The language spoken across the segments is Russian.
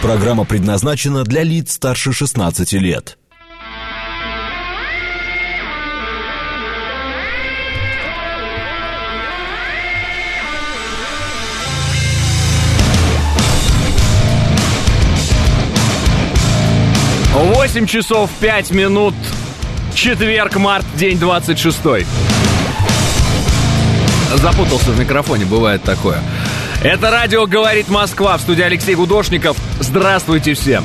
Программа предназначена для лиц старше 16 лет. Восемь часов 5 минут. Четверг, март, день 26. Запутался в микрофоне, бывает такое. Это радио «Говорит Москва», в студии Алексей Гудошников. Здравствуйте всем.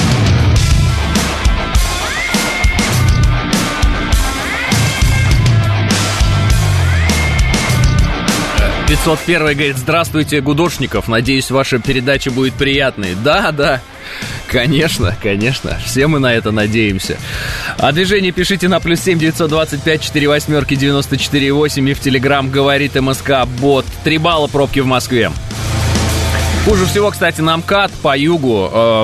«501» говорит: здравствуйте, Гудошников. Надеюсь, ваша передача будет приятной. Да. Конечно, все мы на это надеемся. А движение пишите на +7 925 48 94 8 и в Телеграм «Говорит МСК» бот. 3 балла пробки в Москве. Хуже всего, кстати, на МКАД по югу.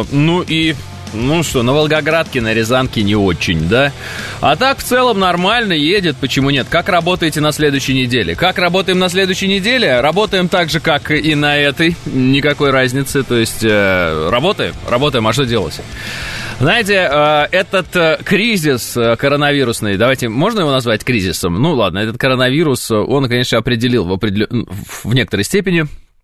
На Волгоградке, на Рязанке не очень, да? А так, в целом, нормально едет, почему нет? Как работаете на следующей неделе? Как работаем на следующей неделе? Работаем так же, как и на этой, никакой разницы, то есть работаем, а что делать? Знаете, этот кризис коронавирусный, давайте, можно его назвать кризисом? Ну ладно, этот коронавирус, он, конечно, определил в некоторой степени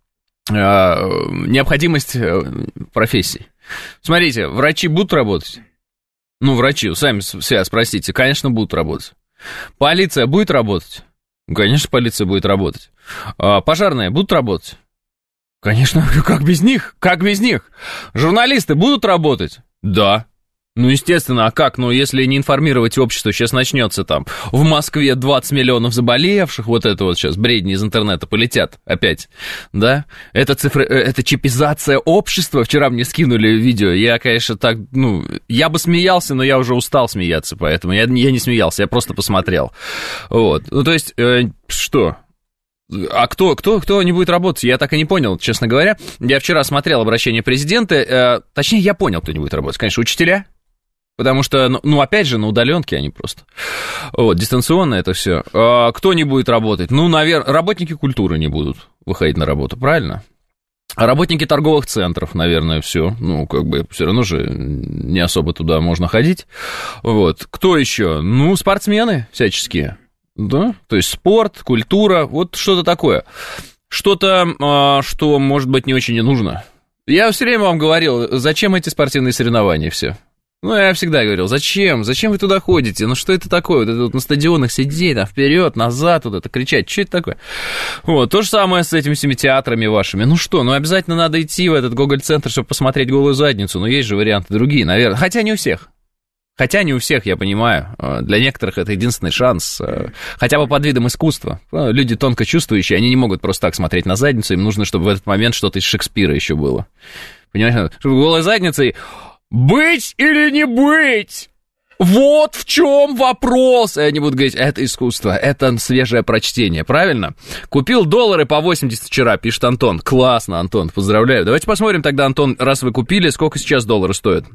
необходимость профессий. Смотрите, врачи будут работать? Врачи, сами себя спросите. Конечно, будут работать. Полиция будет работать? Конечно, полиция будет работать. Пожарные будут работать? Конечно, как без них? Журналисты будут работать? Да. Естественно, а как? Если не информировать общество, сейчас начнется там в Москве 20 миллионов заболевших, вот это вот сейчас бредни из интернета полетят опять, да? Это чипизация общества, вчера мне скинули видео, я, конечно, так, я бы смеялся, но я уже устал смеяться, поэтому я не смеялся, я просто посмотрел, вот, то есть, что? А кто не будет работать? Я так и не понял, честно говоря. Я вчера смотрел обращение президента, точнее, я понял, кто не будет работать, конечно, учителя. Потому что, опять же, на удаленке они просто. Вот, дистанционно это все. Кто не будет работать? Наверное, работники культуры не будут выходить на работу, правильно? А работники торговых центров, наверное, все. Все равно же не особо туда можно ходить. Вот. Кто еще? Спортсмены всяческие. Да? То есть спорт, культура, вот что-то такое. Что-то, что, может быть, не очень и нужно. Я все время вам говорил, зачем эти спортивные соревнования все? Я всегда говорил, зачем вы туда ходите, что это такое, вот это вот на стадионах сидеть, вперед, назад, вот это кричать, что это такое? Вот, то же самое с этими всеми театрами вашими, обязательно надо идти в этот Гоголь-центр, чтобы посмотреть голую задницу, есть же варианты другие, наверное, хотя не у всех, я понимаю, для некоторых это единственный шанс, хотя бы под видом искусства, люди тонко чувствующие, они не могут просто так смотреть на задницу, им нужно, чтобы в этот момент что-то из Шекспира еще было, понимаешь, чтобы голой задницей... Быть или не быть? Вот в чем вопрос. Я не буду говорить, это искусство, это свежее прочтение, правильно? Купил доллары по 80 вчера, пишет Антон. Классно, Антон, поздравляю. Давайте посмотрим тогда, Антон, раз вы купили, сколько сейчас доллары стоят.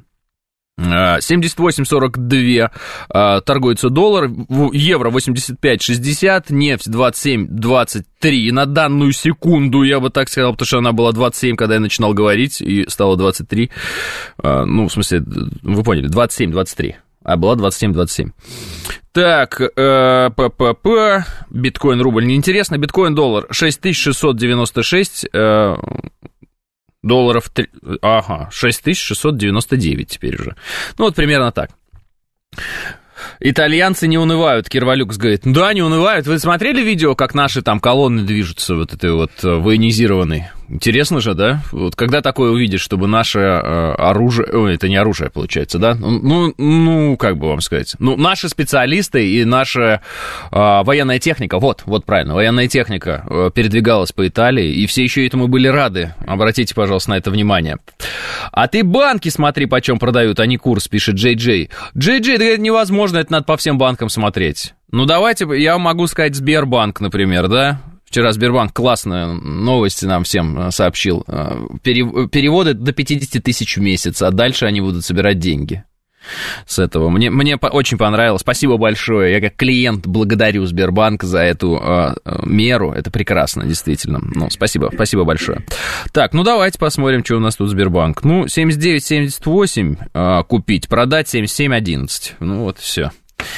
78.42 торгуется доллар, евро 85.60, нефть 27.23 на данную секунду, я бы так сказал, потому что она была 27, когда я начинал говорить, и стала 23, в смысле, вы поняли, 27.23, а была 27.27. Так, биткоин, рубль, неинтересно, биткоин, доллар 6696, долларов, 6699 теперь уже. Примерно так. Итальянцы не унывают, Кирвалюкс говорит. Да, не унывают. Вы смотрели видео, как наши там колонны движутся, вот этой вот военизированной? Интересно же, да? Вот когда такое увидишь, чтобы наше оружие... Ой, это не оружие, получается, да? Как бы вам сказать? Наши специалисты и наша военная техника, вот правильно, военная техника передвигалась по Италии, и все еще этому были рады. Обратите, пожалуйста, на это внимание. А ты банки смотри, почем продают, а не курс, пишет Джей Джей. Джей Джей, да это невозможно, это надо по всем банкам смотреть. Давайте, я могу сказать Сбербанк, например, да? Вчера Сбербанк классные новости нам всем сообщил. Переводы до 50 тысяч в месяц, а дальше они будут собирать деньги. с этого. Мне очень понравилось. Спасибо большое. Я как клиент благодарю Сбербанк за эту меру. Это прекрасно, действительно. Ну, спасибо большое. Так, ну давайте посмотрим, что у нас тут Сбербанк. Ну, 79,78 купить, продать 77,11. Ну, вот все.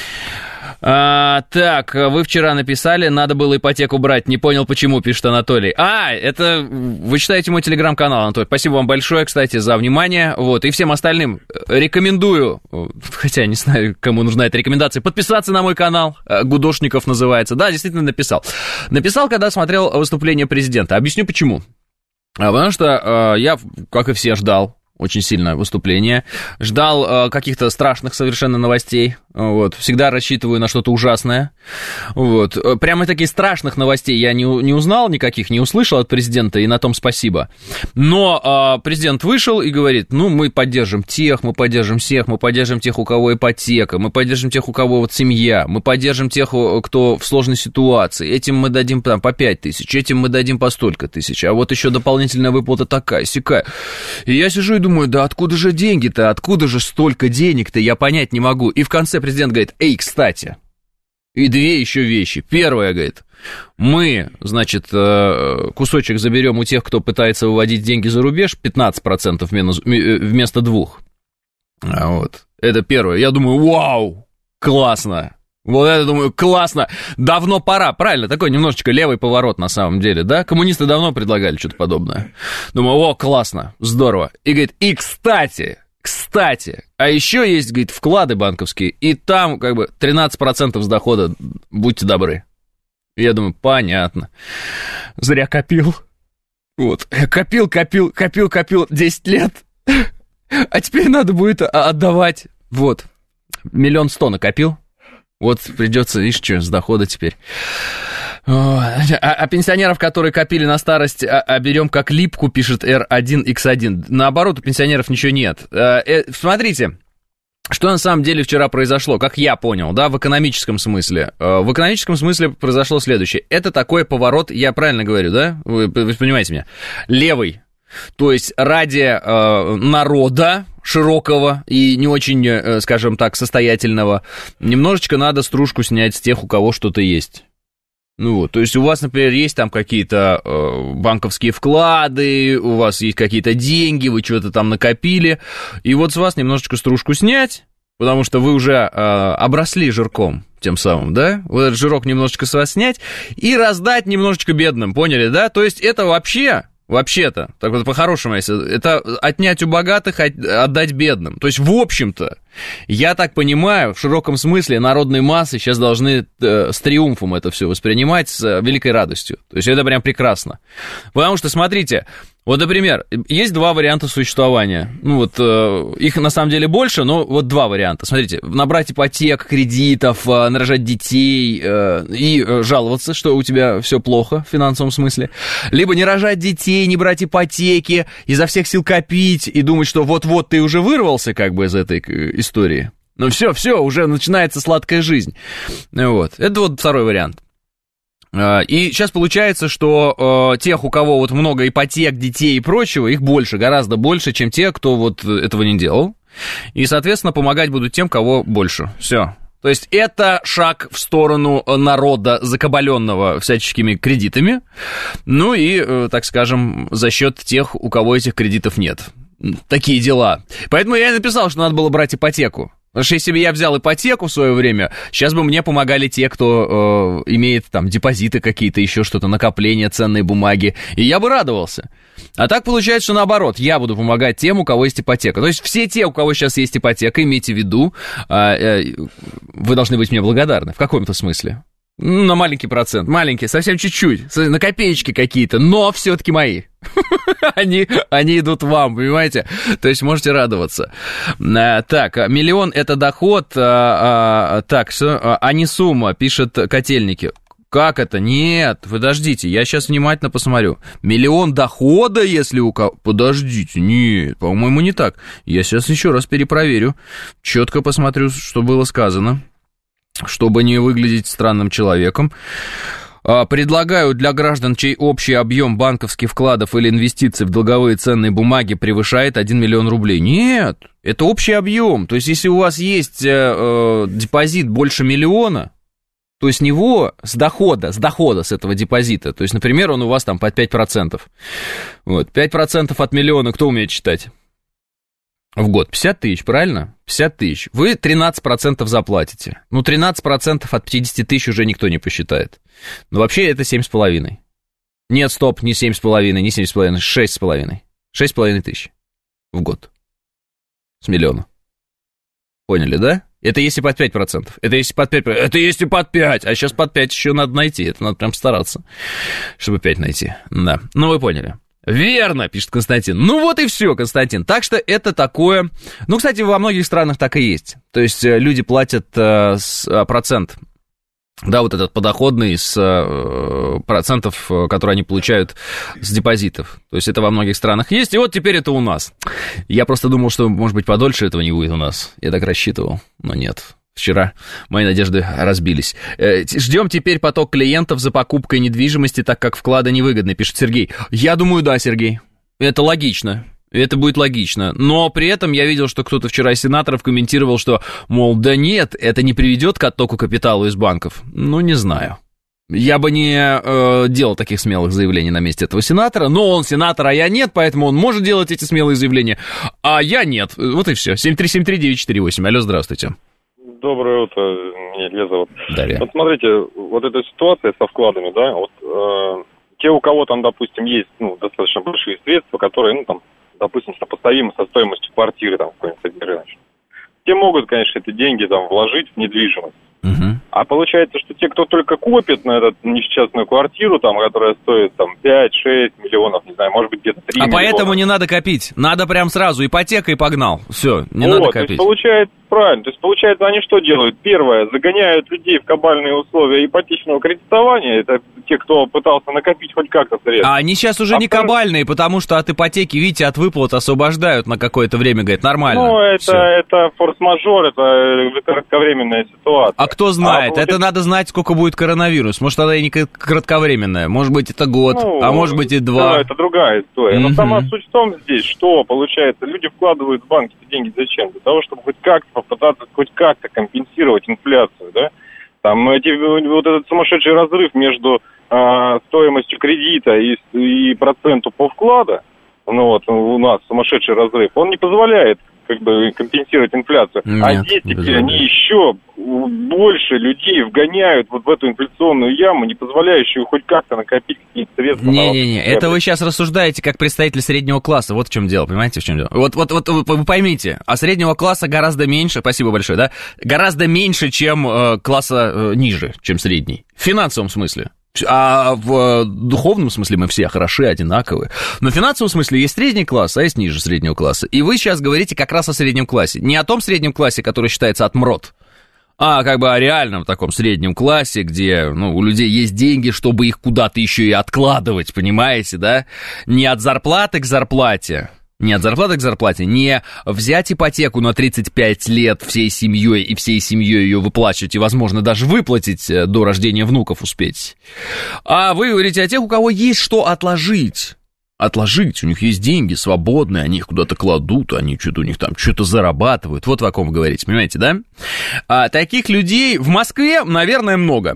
Так, вы вчера написали, надо было ипотеку брать, не понял, почему, пишет Анатолий. Это вы читаете мой телеграм-канал, Анатолий. Спасибо вам большое, кстати, за внимание. Вот, и всем остальным рекомендую, хотя не знаю, кому нужна эта рекомендация, подписаться на мой канал, Гудошников называется. Да, действительно написал. Написал, когда смотрел выступление президента. Объясню, почему. Потому что я, как и все, ждал очень сильное выступление, ждал каких-то страшных совершенно новостей, вот, всегда рассчитываю на что-то ужасное, вот, прямо таких страшных новостей я не узнал никаких, не услышал от президента, и на том спасибо, но президент вышел и говорит, ну, мы поддержим тех, мы поддержим всех, мы поддержим тех, у кого ипотека, мы поддержим тех, у кого вот семья, мы поддержим тех, кто в сложной ситуации, этим мы дадим там по 5 тысяч, этим мы дадим по столько тысяч, а вот еще дополнительная выплата такая-сякая, и я сижу и думаю, да откуда же деньги-то, откуда же столько денег-то, я понять не могу. И в конце президент говорит, кстати, и две еще вещи. Первое, говорит, мы, значит, кусочек заберем у тех, кто пытается выводить деньги за рубеж, 15% вместо 2%. Вот, это первое. Я думаю, вау, классно. Вот это, думаю, классно, давно пора, правильно, такой немножечко левый поворот на самом деле, да, коммунисты давно предлагали что-то подобное, думаю, классно, здорово, и говорит, и кстати, а еще есть, говорит, вклады банковские, и там как бы 13% с дохода, будьте добры, и я думаю, понятно, зря копил, вот, копил 10 лет, а теперь надо будет отдавать, вот, 1 100 000 накопил. Вот придется, видишь, что, с дохода теперь. А пенсионеров, которые копили на старость, берем как липку, пишет R1X1. Наоборот, у пенсионеров ничего нет. Смотрите, что на самом деле вчера произошло, как я понял, да, в экономическом смысле. В экономическом смысле произошло следующее. Это такой поворот, я правильно говорю, да? Вы понимаете меня? Левый. То есть ради народа широкого и не очень, скажем так, состоятельного, немножечко надо стружку снять с тех, у кого что-то есть. Ну вот, то есть у вас, например, есть там какие-то банковские вклады, у вас есть какие-то деньги, вы что-то там накопили, и вот с вас немножечко стружку снять, потому что вы уже обросли жирком тем самым, да? Вот этот жирок немножечко с вас снять и раздать немножечко бедным, поняли, да? То есть это вообще-то, так вот по-хорошему, это отнять у богатых, отдать бедным. То есть, в общем-то, я так понимаю, в широком смысле народные массы сейчас должны с триумфом это все воспринимать, с великой радостью. То есть, это прям прекрасно. Потому что, смотрите, вот, например, есть два варианта существования. Ну, вот, их на самом деле больше, но вот два варианта. Смотрите, набрать ипотек, кредитов, нарожать детей и жаловаться, что у тебя все плохо в финансовом смысле. Либо не рожать детей, не брать ипотеки, изо всех сил копить и думать, что вот-вот ты уже вырвался как бы из этой истории. Ну, все, уже начинается сладкая жизнь. Вот, это вот второй вариант. И сейчас получается, что тех, у кого вот много ипотек, детей и прочего, их больше, гораздо больше, чем те, кто вот этого не делал. И, соответственно, помогать будут тем, кого больше. Все. То есть это шаг в сторону народа, закабаленного всяческими кредитами, ну и, так скажем, за счет тех, у кого этих кредитов нет. Такие дела. Поэтому я и написал, что надо было брать ипотеку. Потому что если бы я взял ипотеку в свое время, сейчас бы мне помогали те, кто имеет там депозиты какие-то, еще что-то, накопления, ценные бумаги, и я бы радовался. А так получается, что наоборот, я буду помогать тем, у кого есть ипотека. То есть все те, у кого сейчас есть ипотека, имейте в виду, вы должны быть мне благодарны в каком-то смысле. На маленький процент, маленький, совсем чуть-чуть, на копеечки какие-то, но все-таки мои. Они идут вам, понимаете? То есть можете радоваться. Так, 1 000 000 это доход, так, а не сумма, пишет Котельники. Как это? Нет, подождите, я сейчас внимательно посмотрю. 1 000 000 дохода, если у кого... Подождите, нет, по-моему, не так. Я сейчас еще раз перепроверю, четко посмотрю, что было сказано, чтобы не выглядеть странным человеком. Предлагаю для граждан, чей общий объем банковских вкладов или инвестиций в долговые ценные бумаги превышает 1 миллион рублей. Нет, это общий объем. То есть, если у вас есть депозит больше миллиона, то с него, с дохода с этого депозита, то есть, например, он у вас там под 5%. Вот, 5% от миллиона, кто умеет считать? В год 50 тысяч, правильно? 50 тысяч. Вы 13% заплатите. Ну, 13% от 50 тысяч уже никто не посчитает. Но вообще это 7,5. Нет, стоп, не 7,5, не 7,5, 6,5. 6,5 тысяч в год. С миллиона. Поняли, да? Это если под 5%. Это если под 5%. Это если под 5%. А сейчас под 5% еще надо найти. Это надо прям стараться, чтобы 5 найти. Да. Ну, вы поняли. Верно, пишет Константин. Ну вот и все, Константин. Так что это такое... Ну, кстати, во многих странах так и есть. То есть люди платят процент, да, вот этот подоходный с процентов, которые они получают с депозитов. То есть это во многих странах есть. И вот теперь это у нас. Я просто думал, что, может быть, подольше этого не будет у нас. Я так рассчитывал, но нет. Вчера мои надежды разбились. Ждем теперь поток клиентов за покупкой недвижимости, так как вклады невыгодны, пишет Сергей. Я думаю, да, Сергей. Это логично. Это будет логично. Но при этом я видел, что кто-то вчера из сенаторов комментировал, что, мол, да нет, это не приведет к оттоку капитала из банков. Ну, не знаю. Я бы не делал таких смелых заявлений на месте этого сенатора, но он сенатор, а я нет, поэтому он может делать эти смелые заявления, а я нет. Вот и все. 7373948. Алло, здравствуйте. Доброе утро, меня Илья зовут. Дарья. Вот смотрите, вот эта ситуация со вкладами, да, вот те, у кого там, допустим, есть, ну, достаточно большие средства, которые, ну, там, допустим, сопоставимы со стоимостью квартиры, там, в какой-нибудь рынке, те могут, конечно, эти деньги, там, вложить в недвижимость. Угу. А получается, что те, кто только копит на эту несчастную квартиру, там, которая стоит, там, 5-6 миллионов, не знаю, может быть, где-то 3 миллиона. А поэтому не надо копить, надо прям сразу, ипотека и погнал, все, не надо копить. То есть получается, правильно, то есть получается, они что делают? Первое, загоняют людей в кабальные условия ипотечного кредитования, это те, кто пытался накопить хоть как-то средства. А они сейчас уже не кабальные, потому что от ипотеки, видите, от выплат освобождают на какое-то время, говорят, нормально. Ну, это форс-мажор, это кратковременная ситуация. А кто знает, это надо знать, сколько будет коронавирус. Может, она и не кратковременная, может быть, это год, а может быть и 2. Да, это другая история. Но сама суть в том здесь, что, получается, люди вкладывают в банк эти деньги зачем? Для того, чтобы хоть как-то попытаться хоть как-то компенсировать инфляцию, да? Там вот этот сумасшедший разрыв между стоимостью кредита и проценту по вкладу, ну вот у нас сумасшедший разрыв, он не позволяет как бы компенсировать инфляцию. Нет, а здесь теперь они еще больше людей вгоняют вот в эту инфляционную яму, не позволяющую хоть как-то накопить какие-то средства. Не-не-не, это вы сейчас рассуждаете как представитель среднего класса, вот в чем дело, понимаете, в чем дело? Вот вы поймите, а среднего класса гораздо меньше, спасибо большое, да, гораздо меньше, чем класса ниже, чем средний, в финансовом смысле. А в духовном смысле мы все хороши, одинаковые. Но в финансовом смысле есть средний класс, а есть ниже среднего класса. И вы сейчас говорите как раз о среднем классе. Не о том среднем классе, который считается отмрот, а как бы о реальном таком среднем классе, где, ну, у людей есть деньги, чтобы их куда-то еще и откладывать, понимаете, да? Не от зарплаты к зарплате. Не от зарплаты к зарплате, не взять ипотеку на 35 лет всей семьей и всей семьей ее выплачивать и, возможно, даже выплатить до рождения внуков успеть. А вы говорите о тех, у кого есть что отложить. Отложить, у них есть деньги свободные, они их куда-то кладут, они что-то у них там что-то зарабатывают. Вот о ком вы говорите, понимаете, да? А таких людей в Москве, наверное, много.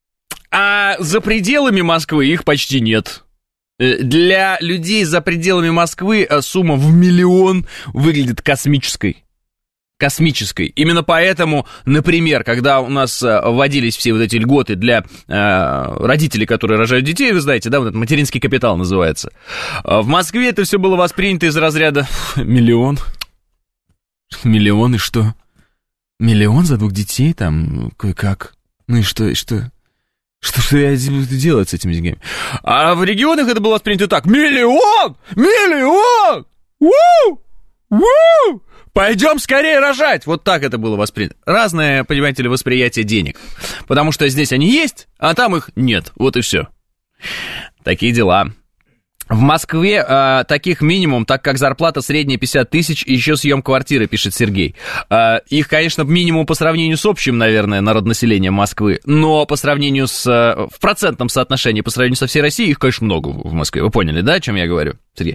А за пределами Москвы их почти нет. Для людей за пределами Москвы сумма в миллион выглядит космической. Космической. Именно поэтому, например, когда у нас вводились все вот эти льготы для родителей, которые рожают детей, вы знаете, да, вот это материнский капитал называется. В Москве это все было воспринято из разряда миллион. Миллион и что? Миллион за 2 детей там, кое-как. Ну и что, и что? Что я буду делать с этими деньгами? А в регионах это было воспринято так. Миллион! Миллион! Уу! Уу! Пойдем скорее рожать! Вот так это было воспринято. Разное, понимаете ли, восприятие денег. Потому что здесь они есть, а там их нет. Вот и все. Такие дела. В Москве таких минимум, так как зарплата средняя 50 тысяч, и еще съем квартиры, пишет Сергей. Их, конечно, минимум по сравнению с общим, наверное, народонаселением Москвы, но по сравнению в процентном соотношении, по сравнению со всей Россией, их, конечно, много в Москве. Вы поняли, да, о чем я говорю, Сергей?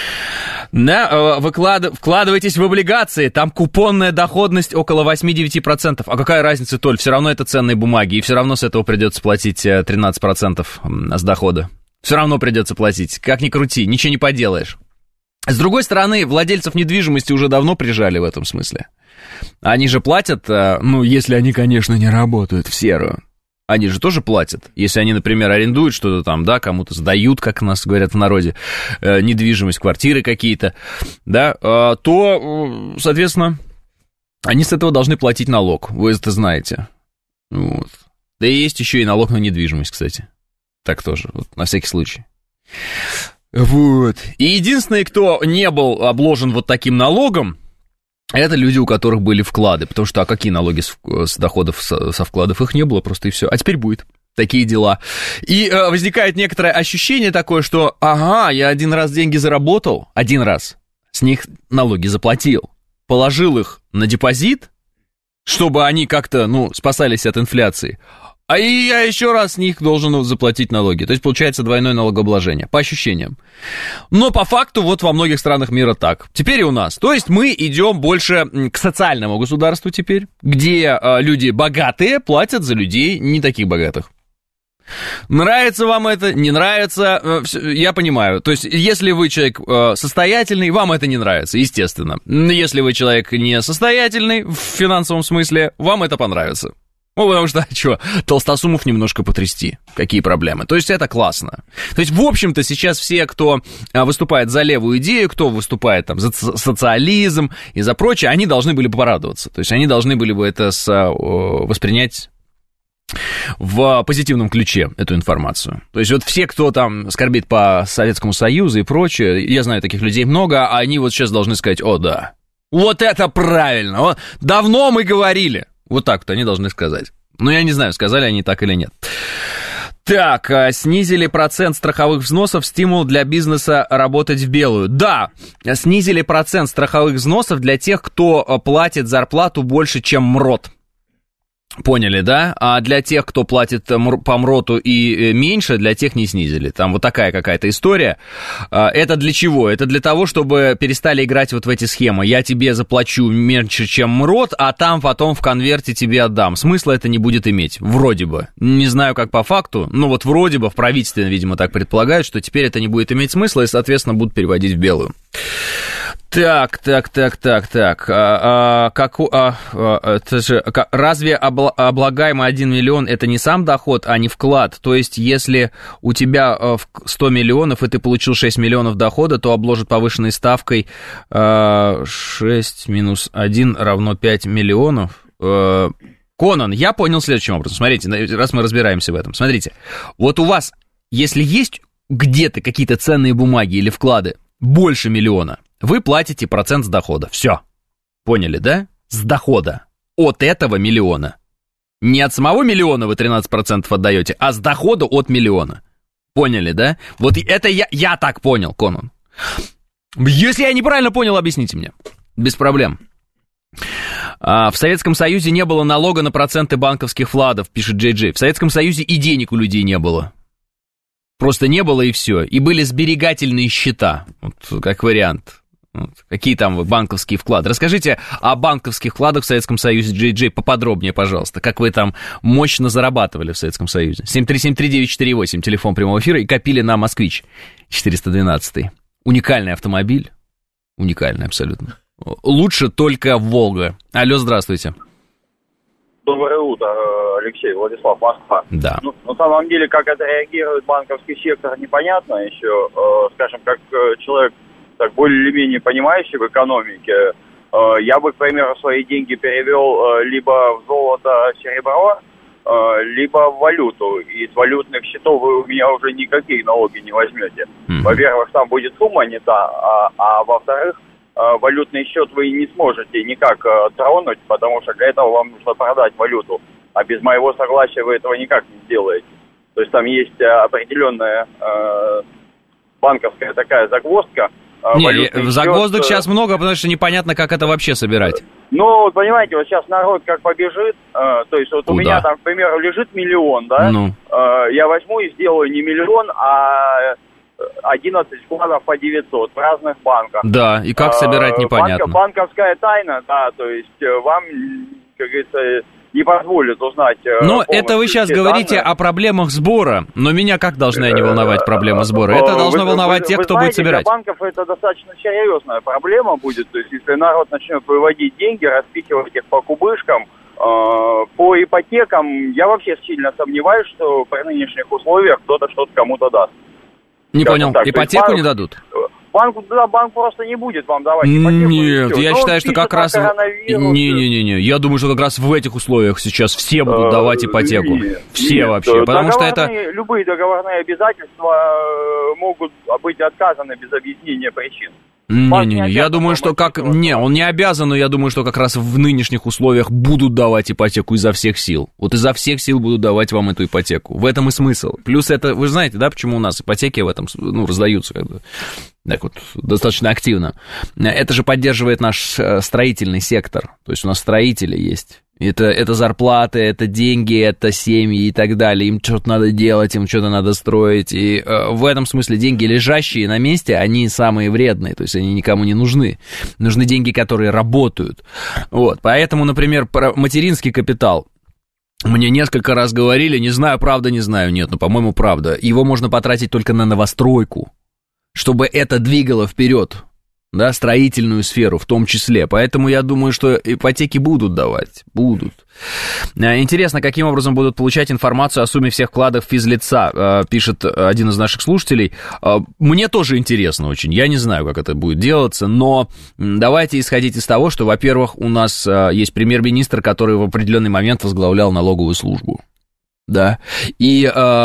Да, вкладывайтесь в облигации, там купонная доходность около 8-9%. А какая разница, Толь, все равно это ценные бумаги, и все равно с этого придется платить 13% с дохода. Все равно придется платить, как ни крути, ничего не поделаешь. С другой стороны, владельцев недвижимости уже давно прижали в этом смысле. Они же платят, ну, если они, конечно, не работают в серую. Они же тоже платят. Если они, например, арендуют что-то там, да, кому-то сдают, как у нас говорят в народе, недвижимость, квартиры какие-то, да, то, соответственно, они с этого должны платить налог, вы это знаете. Вот. Да и есть еще и налог на недвижимость, кстати. Так тоже, вот, на всякий случай. Вот. И единственный, кто не был обложен вот таким налогом, это люди, у которых были вклады. Потому что, а какие налоги с доходов, со вкладов? Их не было просто, и все. А теперь будет. Такие дела. И возникает некоторое ощущение такое, что, ага, я один раз деньги заработал, один раз, с них налоги заплатил, положил их на депозит, чтобы они как-то, ну, спасались от инфляции, а и я еще раз с них должен заплатить налоги. То есть, получается, двойное налогообложение, по ощущениям. Но по факту вот во многих странах мира так. Теперь и у нас. То есть, мы идем больше к социальному государству теперь, где люди богатые платят за людей не таких богатых. Нравится вам это, не нравится, я понимаю. То есть, если вы человек состоятельный, вам это не нравится, естественно. Если вы человек несостоятельный в финансовом смысле, вам это понравится. Ну, потому что, что, толстосумов немножко потрясти. Какие проблемы? То есть, это классно. То есть, в общем-то, сейчас все, кто выступает за левую идею, кто выступает там за социализм и за прочее, они должны были бы порадоваться. То есть, они должны были бы это воспринять в позитивном ключе, эту информацию. То есть, вот все, кто там скорбит по Советскому Союзу и прочее, я знаю таких людей много, а они вот сейчас должны сказать: о, да, вот это правильно, вот, давно мы говорили. Вот так вот они должны сказать. Ну, я не знаю, сказали они так или нет. Так, снизили процент страховых взносов, стимул для бизнеса работать в белую. Да, снизили процент страховых взносов для тех, кто платит зарплату больше, чем МРОТ. Поняли, да? А для тех, кто платит по МРОТу и меньше, для тех не снизили. Там вот такая какая-то история. Это для чего? Это для того, чтобы перестали играть вот в эти схемы. Я тебе заплачу меньше, чем МРОТ, а там потом в конверте тебе отдам. Смысла это не будет иметь. Вроде бы. Не знаю, как по факту, но вот вроде бы в правительстве, видимо, так предполагают, что теперь это не будет иметь смысла и, соответственно, будут переводить в белую. Так. Разве облагаемый 1 миллион это не сам доход, а не вклад? То есть, если у тебя 100 миллионов, и ты получил 6 миллионов дохода, то обложат повышенной ставкой 6 минус 1 равно 5 миллионов. Конан, я понял следующим образом. Смотрите, раз мы разбираемся в этом. Смотрите, вот у вас, если есть где-то какие-то ценные бумаги или вклады больше миллиона, вы платите процент с дохода. Все. Поняли, да? С дохода. От этого миллиона. Не от самого миллиона вы 13% отдаете, а с дохода от миллиона. Поняли, да? Вот это я так понял, Конан. Если я неправильно понял, объясните мне. Без проблем. В Советском Союзе не было налога на проценты банковских вкладов, пишет Джей. В Советском Союзе и денег у людей не было. Просто не было и все. И были сберегательные счета, вот, как вариант. Вот. Какие там банковские вклады? Расскажите о банковских вкладах в Советском Союзе, Джей, поподробнее, пожалуйста. Как вы там мощно зарабатывали в Советском Союзе. 7373948, телефон прямого эфира, и копили на «Москвич» 412. Уникальный автомобиль. Уникальный абсолютно. Лучше только «Волга». Алло, здравствуйте. Доброе утро, Алексей, Владислав, Москва. Да. Ну, на самом деле, как это реагирует банковский сектор, непонятно еще. Скажем, как человек так более или менее понимающий в экономике, я бы, к примеру, свои деньги перевел либо в золото, серебро, либо в валюту. И с валютных счетов вы у меня уже никакие налоги не возьмете. Во-первых, там будет сумма не та, а во-вторых, валютный счет вы не сможете никак тронуть, потому что для этого вам нужно продать валюту. А без моего согласия вы этого никак не сделаете. То есть там есть определенная банковская такая загвоздка. Загвоздок сейчас много, потому что непонятно, как это вообще собирать. Ну, понимаете, вот сейчас народ как побежит, то есть вот у меня там, к примеру, лежит 1 миллион, да, я возьму и сделаю не 1 миллион, а 11 вкладов по 900 в разных банках. Да, и как собирать непонятно. Банковская тайна, да, то есть вам, как говорится, не позволит узнать... Но это вы сейчас говорите о проблемах сбора, но меня как должны не волновать проблема сбора? Это должно волновать тех, кто будет собирать. Для банков это достаточно серьезная проблема будет, то есть если народ начнет выводить деньги, распихивать их по кубышкам, по ипотекам, я вообще сильно сомневаюсь, что при нынешних условиях кто-то что-то кому-то даст. Не понял, так, ипотеку не дадут? Банк просто не будет вам давать ипотеку. Нет, я считаю, что как раз... Не-не-не, я думаю, что как раз в этих условиях сейчас все будут давать ипотеку. Все вообще, потому что это... Любые договорные обязательства могут быть отказаны без объяснения причин. Не-не-не, я думаю, что как... Не, он не обязан, но я думаю, что как раз в нынешних условиях будут давать ипотеку изо всех сил. Вот изо всех сил будут давать вам эту ипотеку. В этом и смысл. Плюс это, вы знаете, да, почему у нас ипотеки в этом, раздаются как бы, так вот, достаточно активно. Это же поддерживает наш строительный сектор. То есть у нас строители есть. Это зарплаты, это деньги, это семьи и так далее. Им что-то надо делать, им что-то надо строить. И в этом смысле деньги, лежащие на месте, они самые вредные. То есть они никому не нужны. Нужны деньги, которые работают. Вот. Поэтому, например, про материнский капитал. Мне несколько раз говорили, не знаю, правда, не знаю. Нет, по-моему, правда. Его можно потратить только на новостройку, чтобы это двигало вперед. Да, строительную сферу в том числе. Поэтому я думаю, что ипотеки будут давать. Будут. Интересно, каким образом будут получать информацию о сумме всех вкладов физлица, пишет один из наших слушателей. Мне тоже интересно очень. Я не знаю, как это будет делаться, но давайте исходить из того, что, во-первых, у нас есть премьер-министр, который в определенный момент возглавлял налоговую службу. Да. И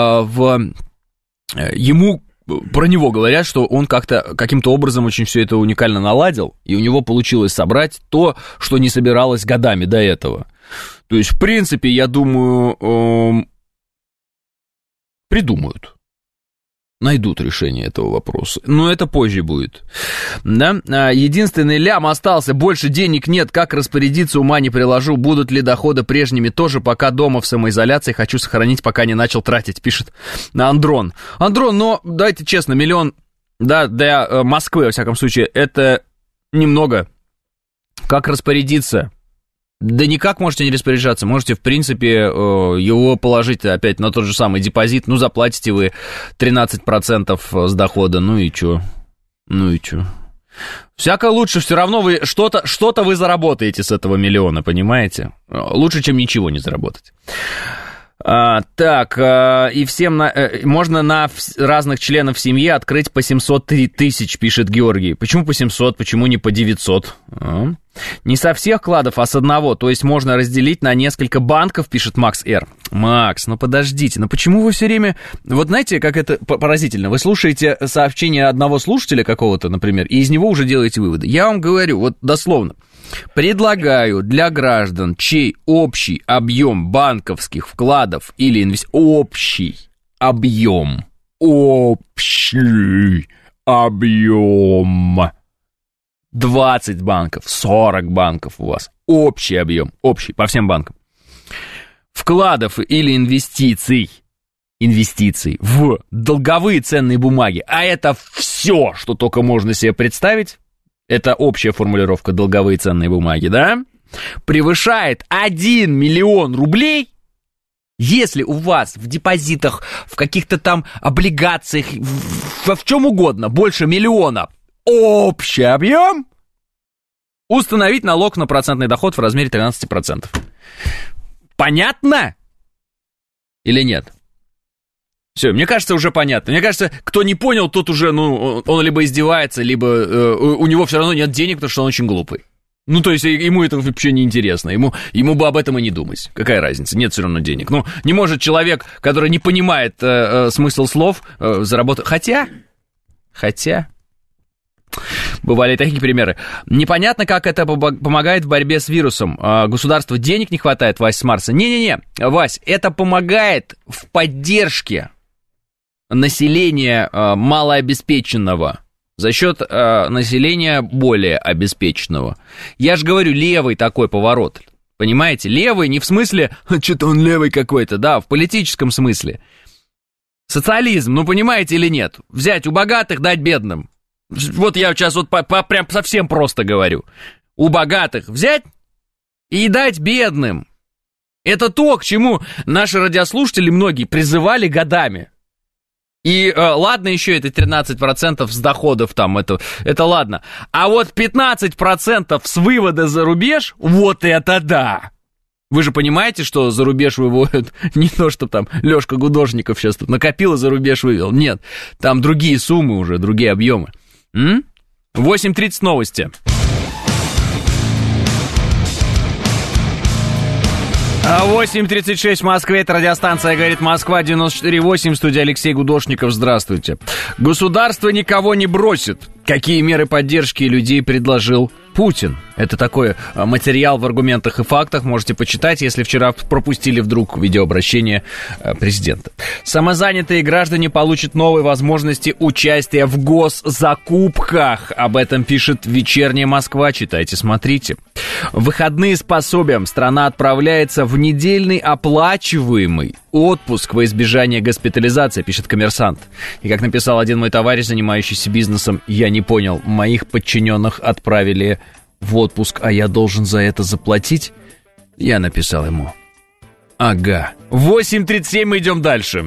ему... Про него говорят, что он каким-то образом очень все это уникально наладил, и у него получилось собрать то, что не собиралось годами до этого. То есть, в принципе, я думаю, придумают. Найдут решение этого вопроса. Но это позже будет. Да? Единственный лям остался. Больше денег нет. Как распорядиться, ума не приложу. Будут ли доходы прежними тоже, пока дома в самоизоляции. Хочу сохранить, пока не начал тратить, пишет Андрон. Андрон, но давайте честно, 1 миллион, да, для Москвы, во всяком случае, это немного. Как распорядиться? Да никак можете не распоряжаться, можете, в принципе, его положить опять на тот же самый депозит, заплатите вы 13% с дохода, и чё? Всяко лучше, все равно вы что-то вы заработаете с этого 1 миллиона, понимаете? Лучше, чем ничего не заработать. И всем можно на разных членов семьи открыть по 703 тысяч, пишет Георгий. Почему по 700, почему не по 900? Не со всех вкладов, а с одного. То есть можно разделить на несколько банков, пишет Макс Р. Макс, подождите, почему вы все время... Вот знаете, как это поразительно. Вы слушаете сообщение одного слушателя какого-то, например, и из него уже делаете выводы. Я вам говорю, вот дословно. Предлагаю для граждан, чей общий объем банковских вкладов или общий объем 20 банков, 40 банков у вас, общий объем, по всем банкам, вкладов или инвестиций в долговые ценные бумаги, а это все, что только можно себе представить, это общая формулировка долговые ценные бумаги, да, превышает 1 миллион рублей, если у вас в депозитах, в каких-то там облигациях, в чем угодно, больше 1 миллиона, общий объем, установить налог на процентный доход в размере 13%. Понятно? Или нет? Все, мне кажется, уже понятно. Мне кажется, кто не понял, тот уже, он либо издевается, либо у него все равно нет денег, потому что он очень глупый. То есть ему это вообще не интересно. Ему бы об этом и не думать. Какая разница? Нет все равно денег. Не может человек, который не понимает смысл слов, заработать. Хотя... Бывали такие примеры. Непонятно, как это помогает в борьбе с вирусом. Государству денег не хватает, Вась с Марса. Не-не-не, Вась, это помогает в поддержке населения малообеспеченного, за счет населения более обеспеченного. Я же говорю, левый такой поворот. Понимаете? Левый не в смысле, что-то он левый какой-то, да, в политическом смысле. Социализм, ну понимаете или нет? Взять у богатых, дать бедным. Вот я сейчас вот прям совсем просто говорю. У богатых взять и дать бедным. Это то, к чему наши радиослушатели многие призывали годами. И ладно еще это 13% с доходов там, это ладно. А вот 15% с вывода за рубеж, вот это да! Вы же понимаете, что за рубеж выводят не то, что там Лёшка Гудожников сейчас тут накопил и за рубеж вывел. Нет, там другие суммы уже, другие объемы. 8:30 новости. 8:36 в Москве, это радиостанция «Говорит Москва», 94.8, студия Алексей Гудошников, здравствуйте. Государство никого не бросит. Какие меры поддержки людей предложил Путин? Это такой материал в аргументах и фактах, можете почитать, если вчера пропустили вдруг видеообращение президента. Самозанятые граждане получат новые возможности участия в госзакупках. Об этом пишет «Вечерняя Москва», читайте, смотрите. В выходные с пособием страна отправляется в недельный оплачиваемый отпуск во избежание госпитализации, пишет «Коммерсант». И как написал один мой товарищ, занимающийся бизнесом, я не понял, моих подчиненных отправили в отпуск, а я должен за это заплатить? Я написал ему: ага. 8:37, мы идем дальше.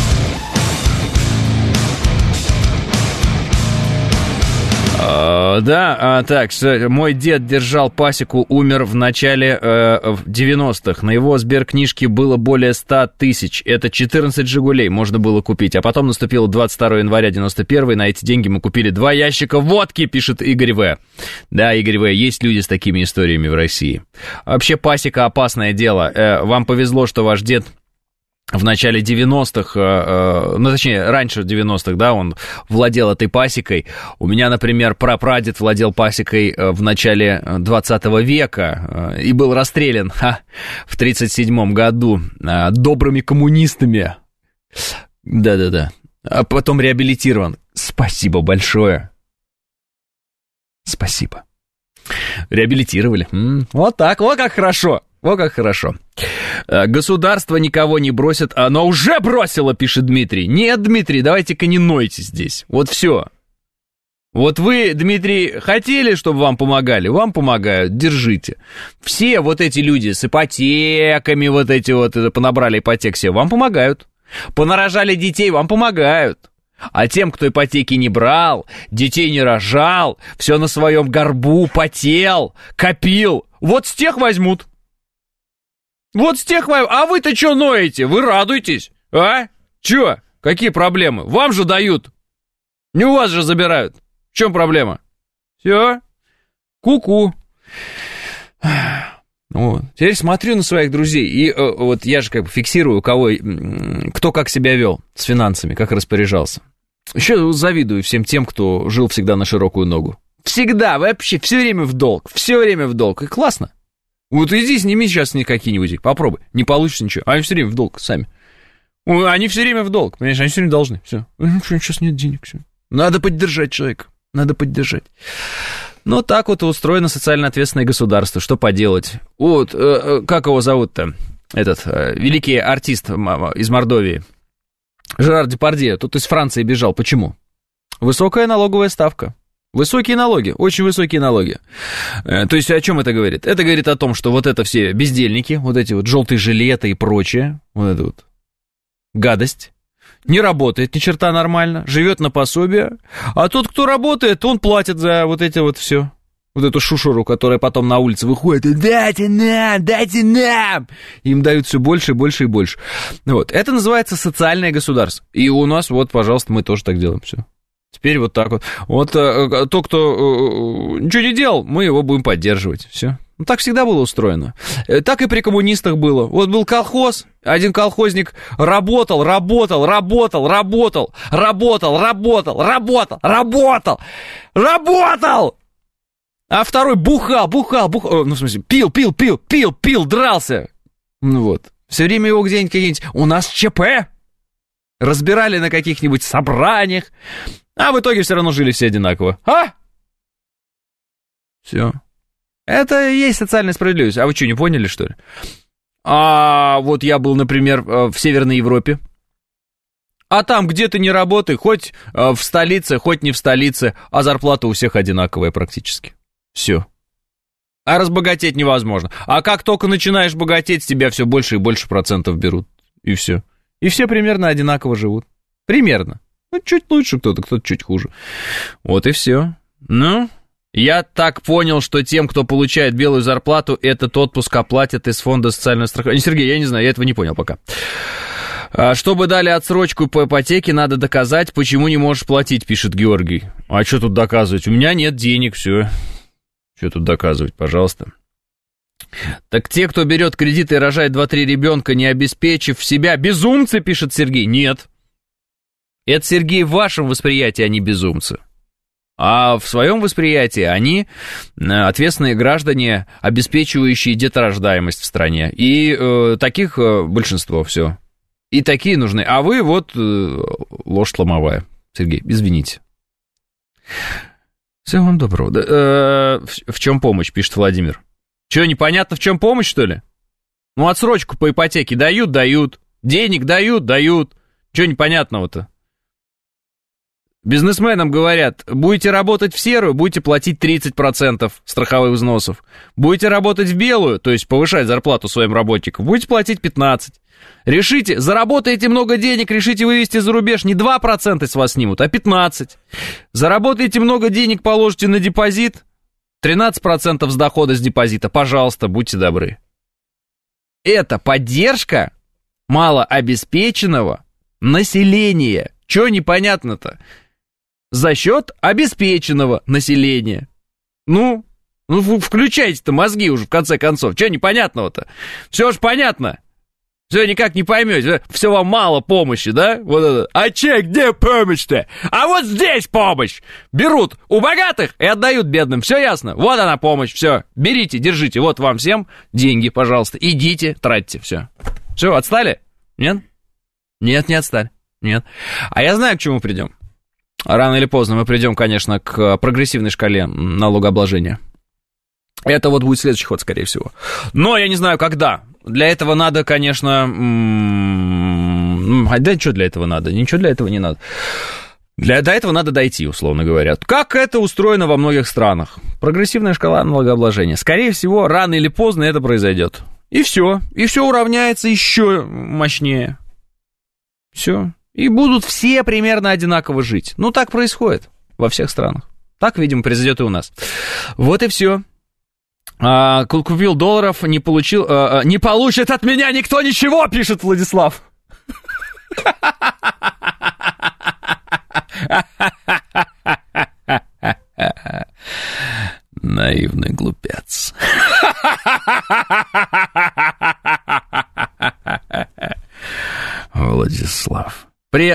Так, мой дед держал пасеку, умер в начале 90-х. На его сберкнижке было более 100 тысяч. Это 14 «Жигулей» можно было купить. А потом наступило 22 января 91-й. На эти деньги мы купили 2 ящика водки, пишет Игорь В. Да, Игорь В, есть люди с такими историями в России. Вообще пасека опасное дело. Вам повезло, что ваш дед в начале 90-х, ну, точнее, раньше 90-х, да, он владел этой пасекой. У меня, например, прапрадед владел пасекой в начале 20 века и был расстрелян в 1937 году добрыми коммунистами. Да-да-да. А потом реабилитирован. Спасибо большое. Спасибо. Реабилитировали. Вот так, вот как хорошо. Вот как хорошо. Государство никого не бросит, оно уже бросило, пишет Дмитрий. Нет, Дмитрий, давайте-ка не нойте здесь. Вот все. Вот вы, Дмитрий, хотели, чтобы вам помогали? Вам помогают, держите. Все вот эти люди с ипотеками, вот эти вот, понабрали ипотек все, вам помогают. Понарожали детей, вам помогают. А тем, кто ипотеки не брал, детей не рожал, все на своем горбу потел, копил, вот с тех возьмут. Вот с тех... А вы-то что ноете? Вы радуетесь? А? Чё? Какие проблемы? Вам же дают. Не у вас же забирают. В чем проблема? Все. Ку-ку. Вот. Теперь смотрю на своих друзей, и вот я же как бы фиксирую, кто как себя вел с финансами, как распоряжался. Еще завидую всем тем, кто жил всегда на широкую ногу. Всегда, вообще, все время в долг. И классно. Вот иди, сними сейчас какие-нибудь, попробуй. Не получится ничего. Они все время в долг сами. Они все время в долг, понимаешь, они все время должны. Все. Сейчас нет денег. Все. Надо поддержать человека. Надо поддержать. Ну, так вот устроено социально ответственное государство. Что поделать? Вот, как его зовут-то? Этот великий артист из Мордовии. Жерар Депардье. Тут из Франции бежал. Почему? Высокая налоговая ставка. Высокие налоги, очень высокие налоги. То есть о чем это говорит? Это говорит о том, что вот это все бездельники, вот эти вот желтые жилеты и прочее, вот эта вот гадость, не работает ни черта нормально, живет на пособие, а тот, кто работает, он платит за вот эти вот все, вот эту шушуру, которая потом на улице выходит, и дайте нам, им дают все больше и больше и больше. Вот, это называется социальное государство, и у нас вот, пожалуйста, мы тоже так делаем, все. Теперь вот так вот. Вот тот, кто ничего не делал, мы его будем поддерживать. Все. Ну, так всегда было устроено. Так и при коммунистах было. Вот был колхоз, один колхозник работал, а второй бухал, ну, в смысле, пил, дрался. Ну вот. Все время его где-нибудь, у нас ЧП. разбирали на каких-нибудь собраниях, а в итоге все равно жили все одинаково. Все. Это и есть социальная справедливость. А вы что, не поняли, что ли? А вот я был, например, в Северной Европе. А там, где ты не работай, хоть в столице, хоть не в столице, а зарплата у всех одинаковая практически. Все. А разбогатеть невозможно. А как только начинаешь богатеть, с тебя все больше и больше процентов берут. И все. И все примерно одинаково живут. Примерно. Ну, чуть лучше кто-то чуть хуже. Вот и все. Ну, я так понял, что тем, кто получает белую зарплату, этот отпуск оплатят из фонда социального страхования. Сергей, я не знаю, я этого не понял пока. Чтобы дали отсрочку по ипотеке, надо доказать, почему не можешь платить, пишет Георгий. А что тут доказывать? У меня нет денег, все. Что тут доказывать, пожалуйста. Так те, кто берет кредиты и рожает 2-3 ребенка, не обеспечив себя, безумцы, пишет Сергей. Нет. Это, Сергей, в вашем восприятии они безумцы. А в своем восприятии они ответственные граждане, обеспечивающие деторождаемость в стране. И таких большинство, все. И такие нужны. А вы вот лошадь ломовая. Сергей, извините. Всего вам доброго. В чем помощь, пишет Владимир. Че, непонятно, в чем помощь, что ли? Ну, отсрочку по ипотеке дают. Денег дают. Че непонятного-то? Бизнесменам говорят, будете работать в серую, будете платить 30% страховых взносов. Будете работать в белую, то есть повышать зарплату своим работникам, будете платить 15%. Решите, заработаете много денег, решите вывести за рубеж, не 2% с вас снимут, а 15%. Заработаете много денег, положите на депозит, 13% с дохода с депозита, пожалуйста, будьте добры. Это поддержка малообеспеченного населения. Чего непонятно-то? За счет обеспеченного населения. Ну, включайте-то мозги уже в конце концов. Чего непонятного-то? Все ж понятно. Все никак не поймете. Все вам мало помощи, да? Вот это. А где помощь-то? А вот здесь помощь. Берут у богатых и отдают бедным. Все ясно? Вот она помощь. Все. Берите, держите. Вот вам всем деньги, пожалуйста. Идите, тратьте. Все. Все, отстали? Нет? Нет, не отстали. Нет. А я знаю, к чему придем. Рано или поздно мы придем, конечно, к прогрессивной шкале налогообложения. Это вот будет следующий ход, скорее всего. Но я не знаю, когда. Для этого надо, конечно... Да что для этого надо? Ничего для этого не надо. До этого надо дойти, условно говоря. Как это устроено во многих странах? Прогрессивная шкала налогообложения. Скорее всего, рано или поздно это произойдет. И все уравняется еще мощнее. Все. И будут все примерно одинаково жить. Ну, так происходит во всех странах. Так, видимо, произойдет и у нас. Вот и все. Купил долларов, не получил... не получит от меня никто ничего, пишет Владислав. Наивный глупец. Владислав.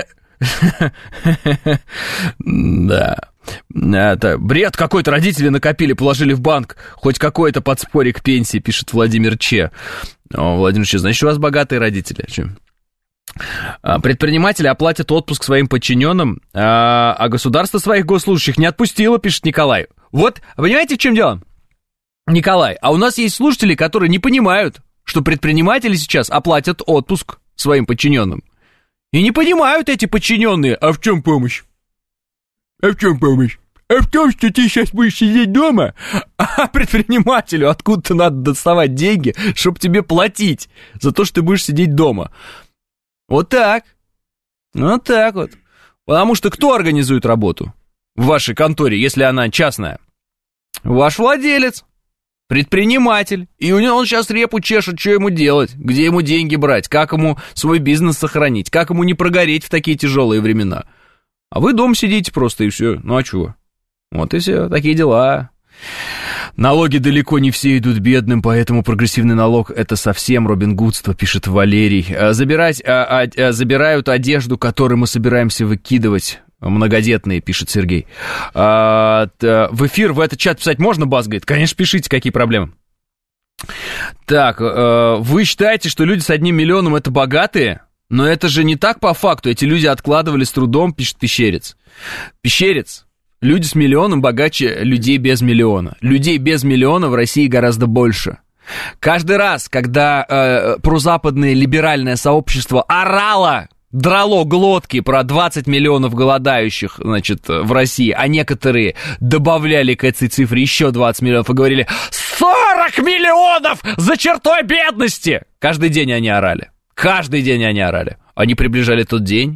Да. Это бред какой-то, родители накопили, положили в банк. Хоть какой-то подспорье к пенсии, пишет Владимир Че. Владимир Че, значит, у вас богатые родители. Предприниматели оплатят отпуск своим подчиненным, а государство своих госслужащих не отпустило, пишет Николай. Вот, понимаете, в чем дело, Николай? А у нас есть слушатели, которые не понимают, что предприниматели сейчас оплатят отпуск своим подчиненным. И не понимают эти подчиненные, а в чем помощь? А в чем помощь? А в том, что ты сейчас будешь сидеть дома, а предпринимателю откуда-то надо доставать деньги, чтобы тебе платить за то, что ты будешь сидеть дома. Вот так. Вот так вот. Потому что кто организует работу в вашей конторе, если она частная? Ваш владелец, предприниматель. И он сейчас репу чешет, что ему делать, где ему деньги брать, как ему свой бизнес сохранить, как ему не прогореть в такие тяжелые времена. А вы дома сидите просто, и все. Ну а чего? Вот и все, такие дела. Налоги далеко не все идут бедным, поэтому прогрессивный налог — это совсем робингудство, пишет Валерий. Забирают одежду, которую мы собираемся выкидывать. Многодетные, пишет Сергей. В эфир в этот чат писать можно, Бас говорит? Конечно, пишите, какие проблемы. Так, вы считаете, что люди с 1 миллионом — это богатые? Но это же не так по факту. Эти люди откладывали с трудом, пишет Пещерец. Пещерец. Люди с миллионом богаче людей без миллиона. Людей без миллиона в России гораздо больше. Каждый раз, когда прозападное либеральное сообщество орало, драло глотки про 20 миллионов голодающих, значит, в России, а некоторые добавляли к этой цифре еще 20 миллионов и говорили 40 миллионов за чертой бедности! Каждый день они орали. Каждый день они орали. Они приближали тот день,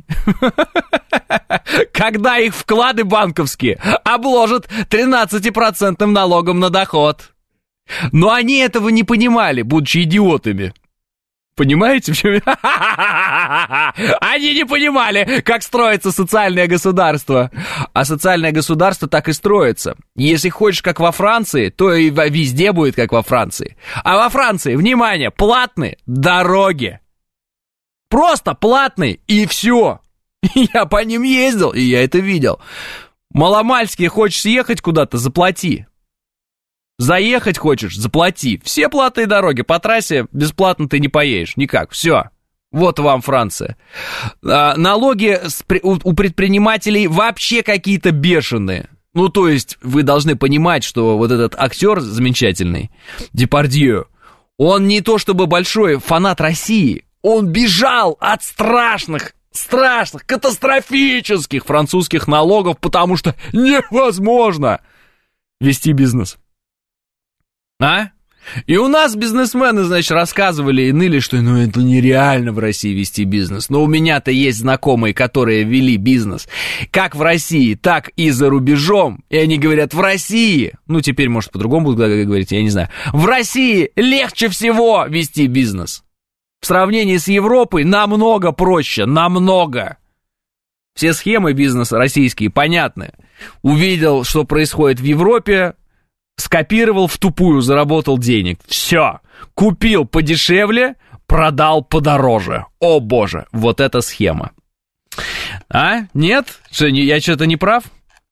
когда их вклады банковские обложат 13% налогом на доход. Но они этого не понимали, будучи идиотами. Понимаете, в чем? Они не понимали, как строится социальное государство. А социальное государство так и строится. Если хочешь, как во Франции, то и везде будет, как во Франции. А во Франции, внимание, платные дороги. Просто платные, и все. Я по ним ездил, и я это видел. Маломальски хочешь съехать куда-то, заплати. Заехать хочешь, заплати. Все платные дороги, по трассе бесплатно ты не поедешь, никак, все. Вот вам Франция. Налоги у предпринимателей вообще какие-то бешеные. Ну, то есть, вы должны понимать, что вот этот актер замечательный, Депардье, он не то чтобы большой фанат России, он бежал от страшных, катастрофических французских налогов, потому что невозможно вести бизнес. А? И у нас бизнесмены, значит, рассказывали и ныли, что ну это нереально в России вести бизнес. Но у меня-то есть знакомые, которые вели бизнес как в России, так и за рубежом. И они говорят, в России, ну теперь, может, по-другому будут говорить, я не знаю, в России легче всего вести бизнес. В сравнении с Европой намного проще, намного. Все схемы бизнеса российские понятны. Увидел, что происходит в Европе, скопировал в тупую, заработал денег. Все. Купил подешевле, продал подороже. О боже, вот эта схема. А? Нет? Что, я что-то не прав?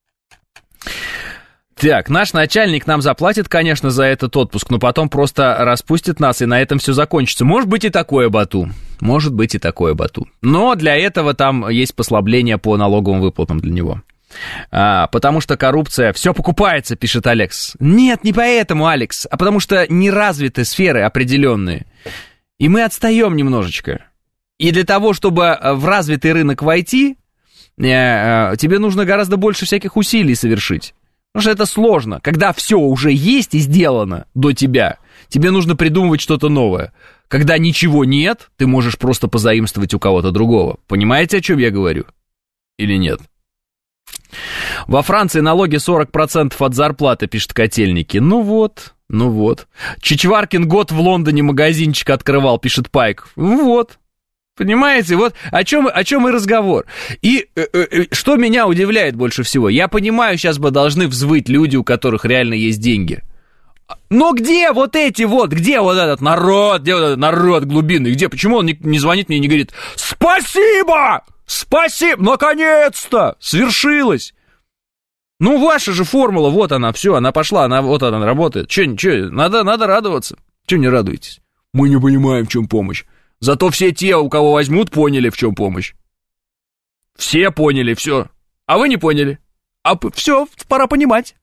Так, наш начальник нам заплатит, конечно, за этот отпуск, но потом просто распустит нас, и на этом все закончится. Может быть и такое, Бату. Может быть и такое, Бату. Но для этого там есть послабление по налоговым выплатам для него. Потому что коррупция все покупается, пишет Алекс. Нет, не поэтому, Алекс, а потому что не развиты сферы определенные. И мы отстаем немножечко. И для того, чтобы в развитый рынок войти, тебе нужно гораздо больше всяких усилий совершить. Потому что это сложно. Когда все уже есть и сделано до тебя, тебе нужно придумывать что-то новое. Когда ничего нет, ты можешь просто позаимствовать у кого-то другого. Понимаете, о чем я говорю? Или нет? Во Франции налоги 40% от зарплаты, пишет Котельники. Ну вот. Чичваркин год в Лондоне магазинчик открывал, пишет Пайк. Вот. Понимаете, вот о чем и разговор. И что меня удивляет больше всего, я понимаю, сейчас бы должны взвыть люди, у которых реально есть деньги. Но где вот эти вот, где вот этот народ, где вот этот народ глубинный, где, почему он не звонит мне и не говорит «Спасибо! Спасибо! Наконец-то! Свершилось!» Ну, ваша же формула, вот она, все, она пошла, вот она работает. Че, надо радоваться. Че не радуетесь? Мы не понимаем, в чем помощь. Зато все те, у кого возьмут, поняли, в чем помощь. Все поняли, все. А вы не поняли. А все, пора понимать.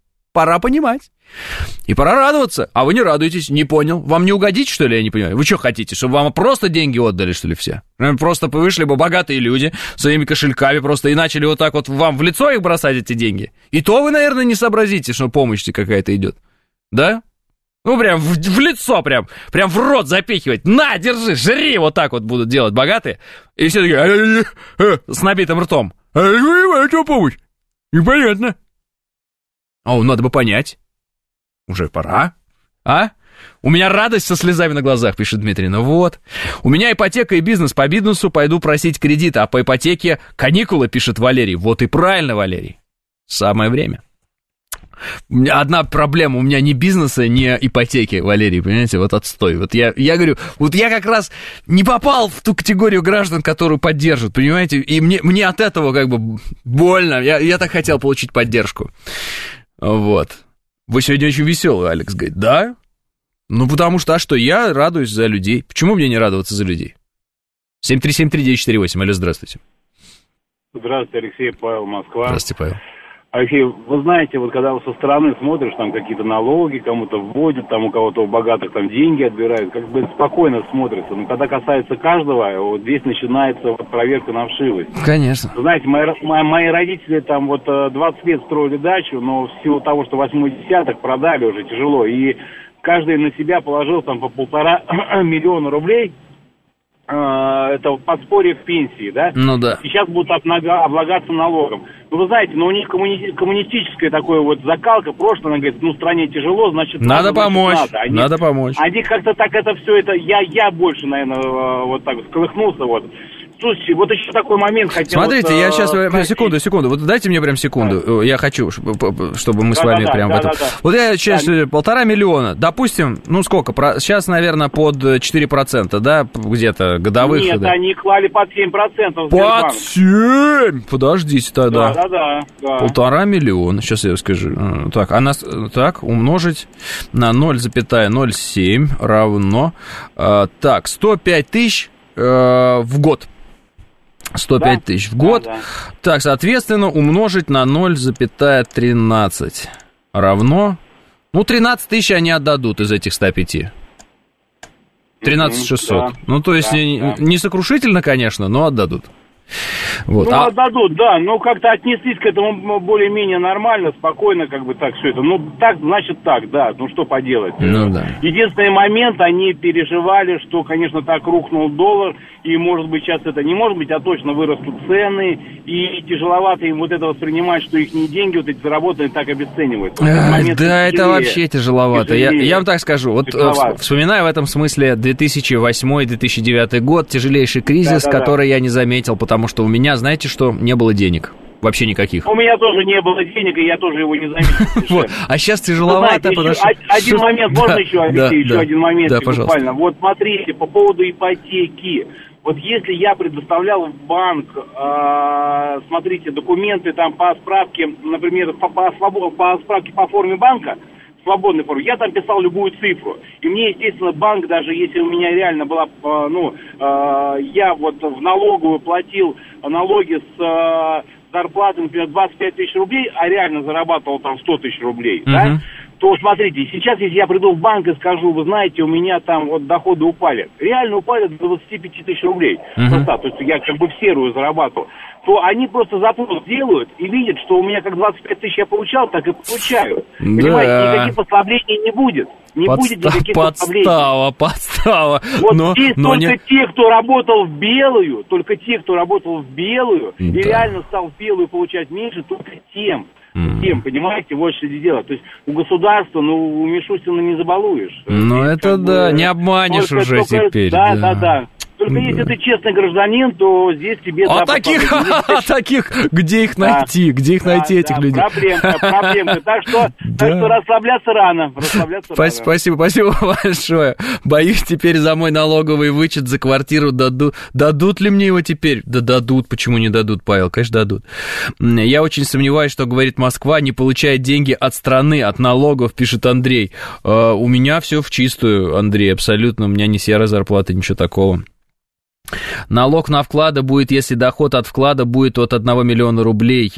И пора радоваться. А вы не радуетесь, не понял. Вам не угодить, что ли, я не понимаю? Вы что хотите, чтобы вам просто деньги отдали, что ли, все? Просто вышли бы богатые люди своими кошельками просто и начали вот так вот вам в лицо их бросать эти деньги. И то вы, наверное, не сообразите, что помощь какая-то идет. Да? Ну, прям в лицо, прям в рот запихивать. На, держи, жри, вот так вот будут делать богатые. И все такие с набитым ртом. А что помощь? Непонятно. Надо бы понять. Уже пора. А? У меня радость со слезами на глазах, пишет Дмитрий. Ну вот. У меня ипотека и бизнес. По бизнесу пойду просить кредита, а по ипотеке каникулы, пишет Валерий. Вот и правильно, Валерий. Самое время. У меня одна проблема, у меня ни бизнеса, ни ипотеки, Валерий, понимаете, вот отстой. Вот я говорю, вот я как раз не попал в ту категорию граждан, которую поддержат, понимаете, и мне от этого как бы больно, я так хотел получить поддержку. Вот. Вы сегодня очень веселый, Алекс говорит, да? Ну, потому что, я радуюсь за людей. Почему мне не радоваться за людей? 7373948, алло, здравствуйте. Здравствуйте, Алексей, Павел, Москва. Здравствуйте, Павел. Алексей, вы знаете, вот когда со стороны смотришь, там какие-то налоги кому-то вводят, там у кого-то у богатых там деньги отбирают, как бы спокойно смотрится. Но когда касается каждого, вот здесь начинается вот проверка на вшивость. Конечно. Знаете, мои родители там вот 20 лет строили дачу, но в силу того, что 8-й десяток продали уже тяжело, и каждый на себя положил там по 1,5 миллиона рублей. Это подспорье в пенсии, да? Ну да. Сейчас будут облагаться налогом. Ну, вы знаете, но у них коммунистическая такая вот закалка прошлая, она говорит, ну, стране тяжело, значит... Надо помочь, значит, надо помочь. Они как-то так это все, это я больше, наверное, вот так сколыхнулся, вот. Слушайте, вот еще такой момент хотел... Смотрите, я сейчас... Секунду. Вот дайте мне прям секунду. Да. Я хочу, чтобы мы с вами прям в этом... Вот я сейчас 1,5 миллиона. Допустим, ну сколько? Сейчас, наверное, под 4%, да? Где-то годовых. Нет, да? они клали под 7%. Под 7? Подождите тогда. Да. 1,5 миллиона. Сейчас я скажу. Так, так, умножить на 0,07 равно... Так, 105 тысяч в год. 105 тысяч в год. Да. Так, соответственно, умножить на 0,13 равно... Ну, 13 тысяч они отдадут из этих 105. 13 600. Да. Ну, то есть, не сокрушительно, конечно, но отдадут. Вот. Ну, отдадут, да, но как-то отнеслись к этому более-менее нормально, спокойно, как бы так все это. Ну, так, значит так, да, ну что поделать. Ну, да. Единственный момент, они переживали, что, конечно, так рухнул доллар, и, может быть, сейчас это не может быть, а точно вырастут цены, и тяжеловато им вот это воспринимать, что их деньги, вот эти заработанные, так обесцениваются. Да, это вообще тяжеловато. Я вам так скажу, вот вспоминаю в этом смысле 2008-2009 год, тяжелейший кризис, который я не заметил, потому что у меня, знаете что, не было денег. Вообще никаких. У меня тоже не было денег, и я тоже его не заметил. Вот. А сейчас тяжеловато, потому что... Один момент, можно еще, Алексей, еще один момент, буквально. Вот смотрите, по поводу ипотеки. Вот если я предоставлял в банк, смотрите, документы там по справке, например, по справке по форме банка, свободной форме, я там писал любую цифру. И мне, естественно, банк, даже если у меня реально была, я вот в налоговую платил налоги с зарплаты, например, 25 тысяч рублей, а реально зарабатывал там 100 тысяч рублей, да, то смотрите, сейчас, если я приду в банк и скажу, вы знаете, у меня там вот доходы упали, реально упали до 25 тысяч рублей, то есть я как бы в серую зарабатывал, то они просто запрос делают и видят, что у меня как 25 тысяч я получал, так и получаю. Да. Понимаете, никаких послаблений не будет. Не будет никаких послаблений. Подстава. Вот здесь только те, кто работал в белую, и реально стал в белую получать меньше, только тем, понимаете, вот что здесь дело. То есть у государства, у Мишустина не забалуешь. Ну, это да, не обманешь уже теперь. Да. Только если ты честный гражданин, то здесь тебе... А таких, где их найти? Где их найти, этих людей? Проблемка. Так что расслабляться рано. Спасибо большое. Боюсь, теперь за мой налоговый вычет за квартиру дадут. Дадут ли мне его теперь? Да дадут. Почему не дадут, Павел? Конечно, дадут. Я очень сомневаюсь, что говорит Москва, не получает деньги от страны, от налогов, пишет Андрей. У меня все в чистую, Андрей, абсолютно. У меня не серая зарплата, ничего такого. Налог на вклады будет, если доход от вклада будет от 1 миллиона рублей.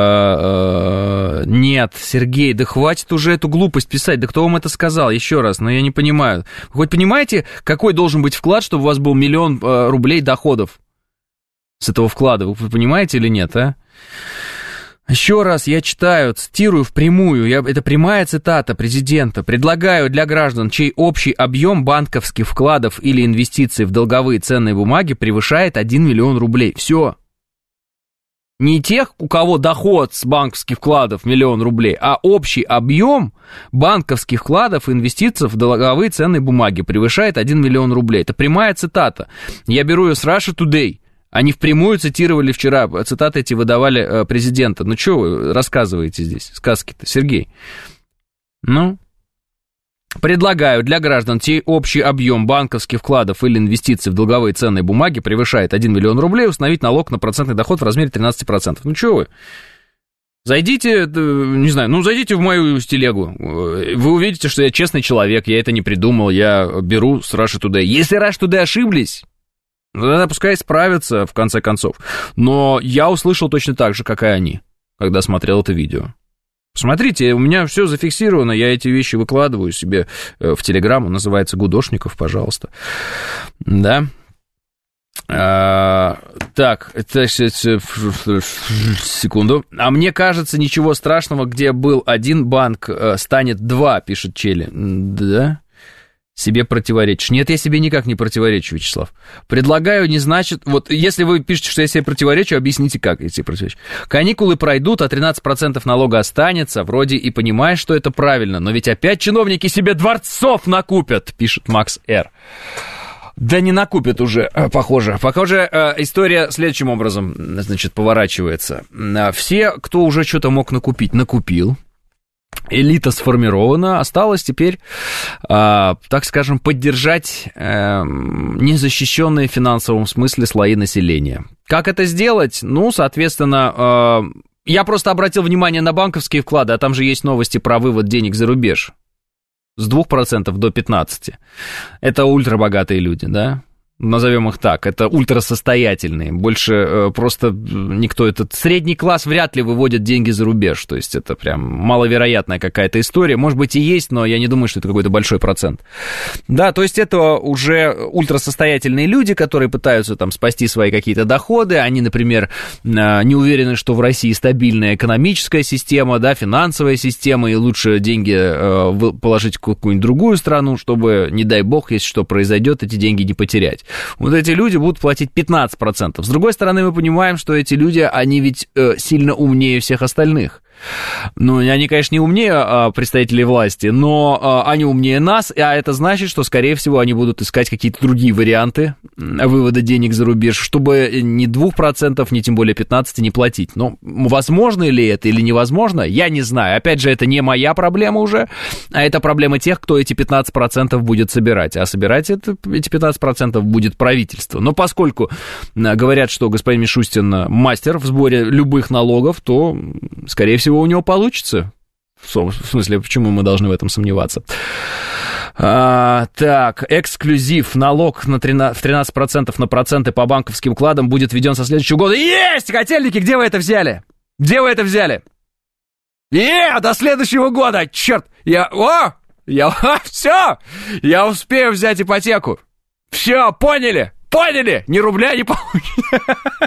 Нет, Сергей, да хватит уже эту глупость писать. Да кто вам это сказал? Еще раз, но я не понимаю. Вы хоть понимаете, какой должен быть вклад, чтобы у вас был 1 000 000 рублей доходов с этого вклада? Вы понимаете или нет, а? Еще раз я читаю, цитирую впрямую, это прямая цитата президента. «Предлагаю для граждан, чей общий объем банковских вкладов или инвестиций в долговые ценные бумаги превышает 1 миллион рублей». Все. Не тех, у кого доход с банковских вкладов 1 миллион рублей, а общий объем банковских вкладов и инвестиций в долговые ценные бумаги превышает 1 миллион рублей. Это прямая цитата. Я беру ее с Russia Today. Они впрямую цитировали вчера, цитаты эти выдавали президента. Ну, что вы рассказываете здесь, сказки-то, Сергей? Ну, предлагаю для граждан, чей общий объем банковских вкладов или инвестиций в долговые ценные бумаги превышает 1 миллион рублей, установить налог на процентный доход в размере 13%. Ну, что вы? Зайдите, не знаю, зайдите в мою телегу. Вы увидите, что я честный человек, я это не придумал, я беру с Russia Today. Если Russia Today ошиблись... Тогда пускай справятся, в конце концов. Но я услышал точно так же, как и они, когда смотрел это видео. Посмотрите, у меня все зафиксировано, я эти вещи выкладываю себе в Телеграм, он называется «Гудошников», пожалуйста. Да. Так, это секунду. А мне кажется, ничего страшного, где был один банк, станет два, пишет Чели. Да? Себе противоречишь. Нет, я себе никак не противоречу, Вячеслав. Предлагаю не значит... Вот если вы пишете, что я себе противоречу, объясните, как я себе противоречу. Каникулы пройдут, а 13% налога останется. Вроде и понимаешь, что это правильно, но ведь опять чиновники себе дворцов накупят, пишет Макс Р. Да не накупят уже, похоже. Похоже, история следующим образом, значит, поворачивается. Все, кто уже что-то мог накупить, накупил. Элита сформирована, осталось теперь, так скажем, поддержать незащищенные в финансовом смысле слои населения. Как это сделать? Ну, соответственно, я просто обратил внимание на банковские вклады, а там же есть новости про вывод денег за рубеж. С 2% до 15%. Это ультрабогатые люди, да? Назовем их так, это ультрасостоятельные, больше просто никто, этот средний класс вряд ли выводит деньги за рубеж, то есть это прям маловероятная какая-то история, может быть и есть, но я не думаю, что это какой-то большой процент. Да, то есть это уже ультрасостоятельные люди, которые пытаются там спасти свои какие-то доходы, они, например, не уверены, что в России стабильная экономическая система, да, финансовая система, и лучше деньги положить в какую-нибудь другую страну, чтобы, не дай бог, если что произойдет, эти деньги не потерять. Вот эти люди будут платить 15%. С другой стороны, мы понимаем, что эти люди, они ведь сильно умнее всех остальных. Ну, они, конечно, не умнее представителей власти, но они умнее нас, а это значит, что, скорее всего, они будут искать какие-то другие варианты вывода денег за рубеж, чтобы ни 2%, ни тем более 15% не платить. Но возможно ли это или невозможно, я не знаю. Опять же, это не моя проблема уже, а это проблема тех, кто эти 15% будет собирать. А собирать эти 15% будет правительство. Но поскольку говорят, что господин Мишустин мастер в сборе любых налогов, то, скорее всего, у него получится. В смысле, почему мы должны в этом сомневаться? Так, эксклюзив. Налог на 13% на проценты по банковским вкладам будет введен со следующего года. Есть! Котельники, где вы это взяли? Где вы это взяли? До следующего года! Черт! Все! Я успею взять ипотеку. Все, поняли? Поняли? Ни рубля не получите.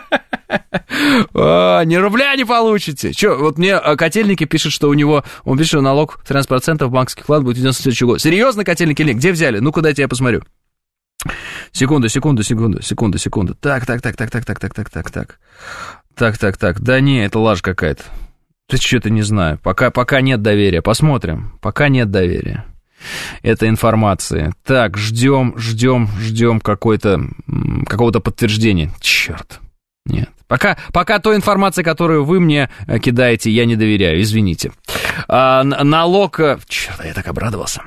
Ни рубля не получите. Че, вот мне Котельники пишет, что у него, он пишет, что налог 13% банковских вклад будет введен в следующий год. Серьезно, Котельники, или где взяли? Ну, куда я посмотрю? Секунду. Так. Да не, это ложь какая-то. Ты что-то не знаю. Пока нет доверия. Посмотрим. Пока нет доверия этой информации. Так, ждем какого-то подтверждения. Черт. Нет. Пока той информации, которую вы мне кидаете, я не доверяю, извините. Налог... Черт, я так обрадовался.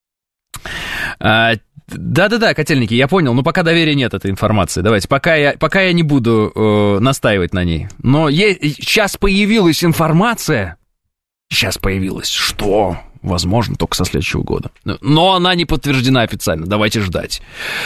Да, Котельники, я понял, но пока доверия нет этой информации. Давайте, пока я не буду настаивать на ней. Но сейчас появилась информация, что... Возможно, только со следующего года. Но она не подтверждена официально. Давайте ждать.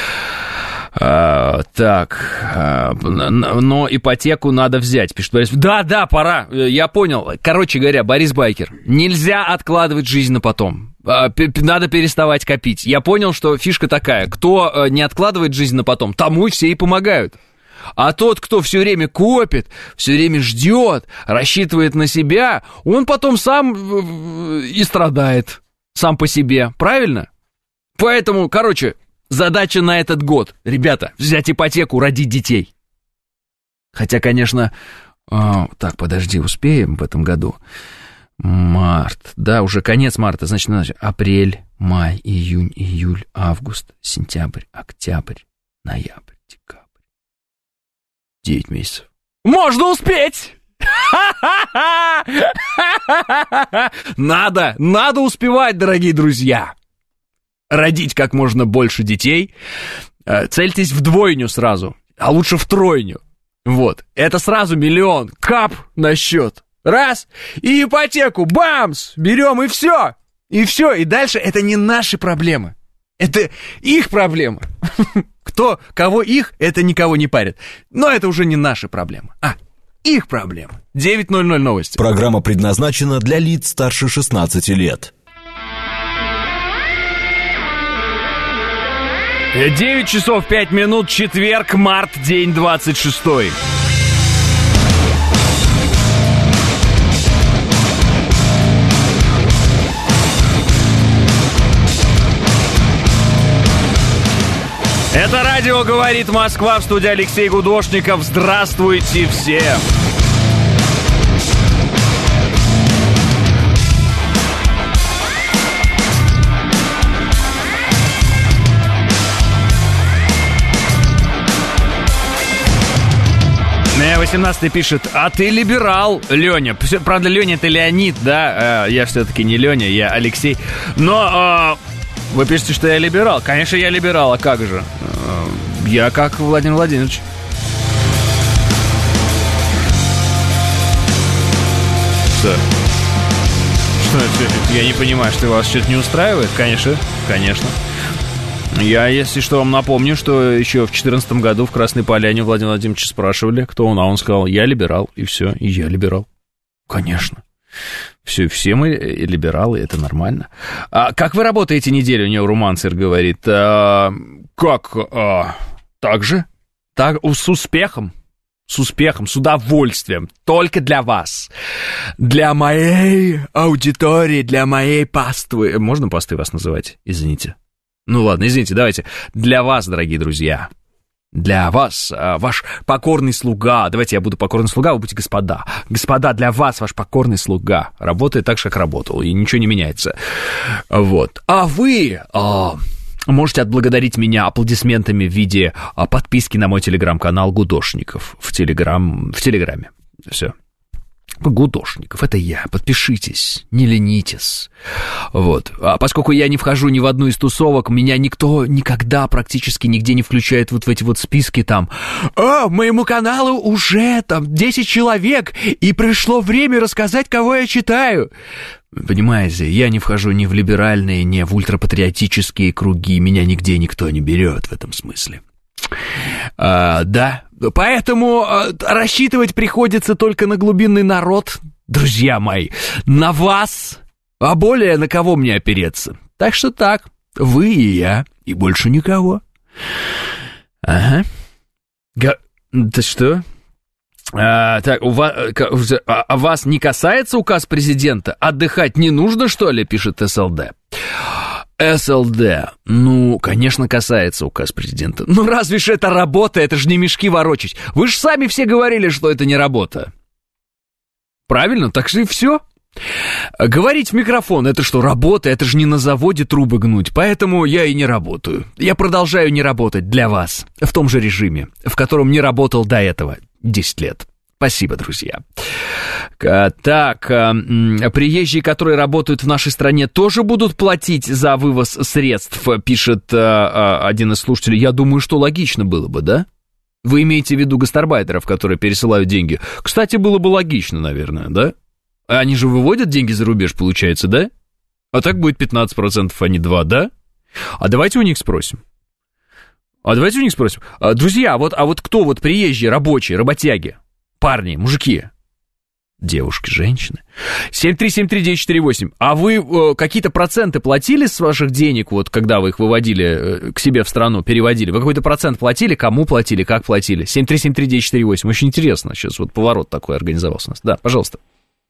Так. Но ипотеку надо взять, пишет Борис. Да, пора. Я понял. Короче говоря, Борис Байкер, нельзя откладывать жизнь на потом. Надо переставать копить. Я понял, что фишка такая. Кто не откладывает жизнь на потом, тому все и помогают. А тот, кто все время копит, все время ждет, рассчитывает на себя, он потом сам и страдает сам по себе, правильно? Поэтому, задача на этот год, ребята, взять ипотеку, родить детей. Хотя, конечно, так, подожди, успеем в этом году? Март, да, уже конец марта, значит, апрель, май, июнь, июль, август, сентябрь, октябрь, ноябрь, декабрь. 9 месяцев. Можно успеть! Надо успевать, дорогие друзья. Родить как можно больше детей. Цельтесь в двойню сразу, а лучше в тройню. Вот, это сразу 1 000 000 кап на счет. Раз, и ипотеку, бамс, берем, и все. И дальше это не наши проблемы. Это их проблема. Кого их, это никого не парит. Но это уже не наши проблемы, их проблемы. 9:00 новости. Программа предназначена для лиц старше 16 лет. 9 часов 5 минут, четверг, март, день 26. Это радио «Говорит Москва», в студии Алексей Гудошников. Здравствуйте все! Мне 18-й пишет: а ты либерал, Леня. Правда, Леня это Леонид, да? Я все-таки не Леня, я Алексей. Но вы пишете, что я либерал. Конечно, я либерал, а как же? Я как Владимир Владимирович. Что это? Я не понимаю, что вас что-то не устраивает? Конечно. Я, если что, вам напомню, что еще в 2014 году в Красной Поляне Владимира Владимировича спрашивали, кто он, а он сказал: я либерал, и все, и я либерал. Конечно. Все мы либералы, это нормально. Как вы работаете неделю, у него Руманцер говорит. Так же? С успехом. С удовольствием. Только для вас. Для моей аудитории, для моей паствы. Можно пастой вас называть? Извините. Ну ладно, извините, давайте. Для вас, дорогие друзья. Для вас, ваш покорный слуга. Давайте я буду покорный слуга, вы будете господа. Господа, для вас ваш покорный слуга. Работает так же, как работал, и ничего не меняется. Вот. А вы можете отблагодарить меня аплодисментами в виде подписки на мой телеграм-канал Гудошников в Телеграме. Все. Гудошников, это я. Подпишитесь, не ленитесь. Вот. А поскольку я не вхожу ни в одну из тусовок, меня никто никогда практически нигде не включает вот в эти вот списки там. Моему каналу уже там 10 человек, и пришло время рассказать, кого я читаю. Понимаете, я не вхожу ни в либеральные, ни в ультрапатриотические круги. Меня нигде никто не берет в этом смысле. Да, поэтому рассчитывать приходится только на глубинный народ, друзья мои, на вас, а более на кого мне опереться. Так что так, вы и я, и больше никого. Ага. Да что? Так, вас не касается указ президента? Отдыхать не нужно, что ли, пишет СЛД. СЛД. Ну, конечно, касается указ президента. Ну, разве ж это работа? Это же не мешки ворочать. Вы же сами все говорили, что это не работа. Правильно? Так же и все. Говорить в микрофон, это что, работа? Это же не на заводе трубы гнуть. Поэтому я и не работаю. Я продолжаю не работать для вас. В том же режиме, в котором не работал до этого 10 лет. Спасибо, друзья. Так, приезжие, которые работают в нашей стране, тоже будут платить за вывоз средств, пишет один из слушателей. Я думаю, что логично было бы, да? Вы имеете в виду гастарбайтеров, которые пересылают деньги? Кстати, было бы логично, наверное, да? Они же выводят деньги за рубеж, получается, да? А так будет 15%, а не 2%, да? А давайте у них спросим. Друзья, а вот кто вот приезжие, рабочие, работяги? Парни, мужики, девушки, женщины. 7373948. А вы какие-то проценты платили с ваших денег, вот когда вы их выводили к себе в страну, переводили? Вы какой-то процент платили? Кому платили? Как платили? 7373948. Очень интересно. Сейчас вот поворот такой организовался у нас. Да, пожалуйста.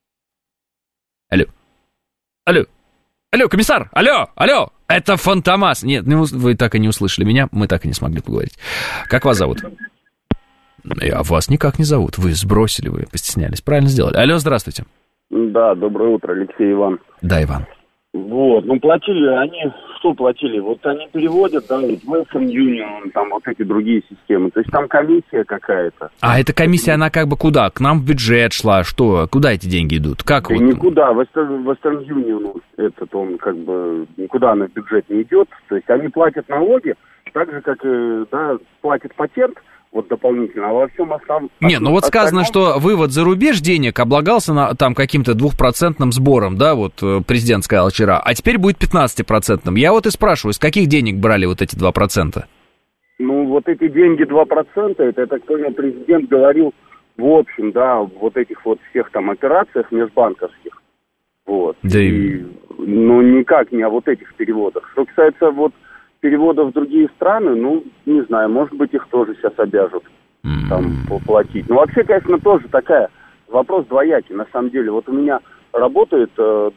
Алло, комиссар! Алло! Это Фантомас! Нет, вы так и не услышали меня, мы так и не смогли поговорить. Как вас зовут? А вас никак не зовут. Вы сбросили, вы постеснялись. Правильно сделали. Алло, здравствуйте. Да, доброе утро, Алексей, Иван. Да, Иван. Вот, платили они, что платили? Вот они переводят, да, вот Western Union, там вот эти другие системы. То есть там комиссия какая-то. А эта комиссия, она как бы куда? К нам в бюджет шла? Что? Куда эти деньги идут? Как вот? Никуда. Western Union, он как бы никуда на бюджет не идет. То есть они платят налоги, так же, как, платит патент. Вот дополнительно, а во всем остальном... Не, вот сказано, что вывод за рубеж денег облагался там каким-то 2% сбором, да, вот президент сказал вчера, а теперь будет 15%. Я вот и спрашиваю, с каких денег брали вот эти 2%? вот эти деньги 2%, это, я так понял, президент говорил в общем, да, вот этих вот всех там операциях межбанковских. Вот. Да и, ну, никак не о вот этих переводах. Что касается вот переводов в другие страны, ну, не знаю, может быть, их тоже сейчас обяжут там платить. Ну, вообще, конечно, тоже вопрос двоякий, на самом деле. Вот у меня работает,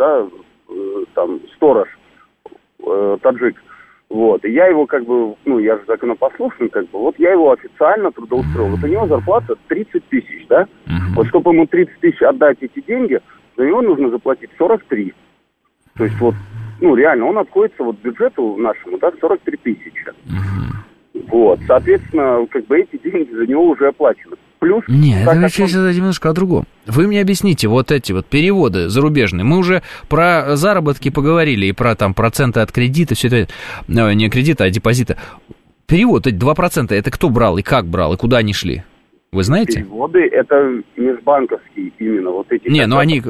там, сторож, таджик, вот, и я его как бы, ну, я же законопослушный, как бы, вот я его официально трудоустроил. Вот у него зарплата 30 тысяч, да? Вот чтобы ему 30 тысяч отдать эти деньги, за него нужно заплатить 43. То есть вот, ну, реально, он обходится вот бюджету нашему, да, 43 тысячи. Вот, соответственно, как бы эти деньги за него уже оплачены. Плюс... Нет, это сейчас немножко о другом. Вы мне объясните вот эти вот переводы зарубежные. Мы уже про заработки поговорили и про там проценты от кредита, все это, не кредита, а депозита. Перевод, эти 2%, это кто брал и как брал, и куда они шли? Вы знаете? Переводы, это межбанковские именно, вот эти... Не, ну они...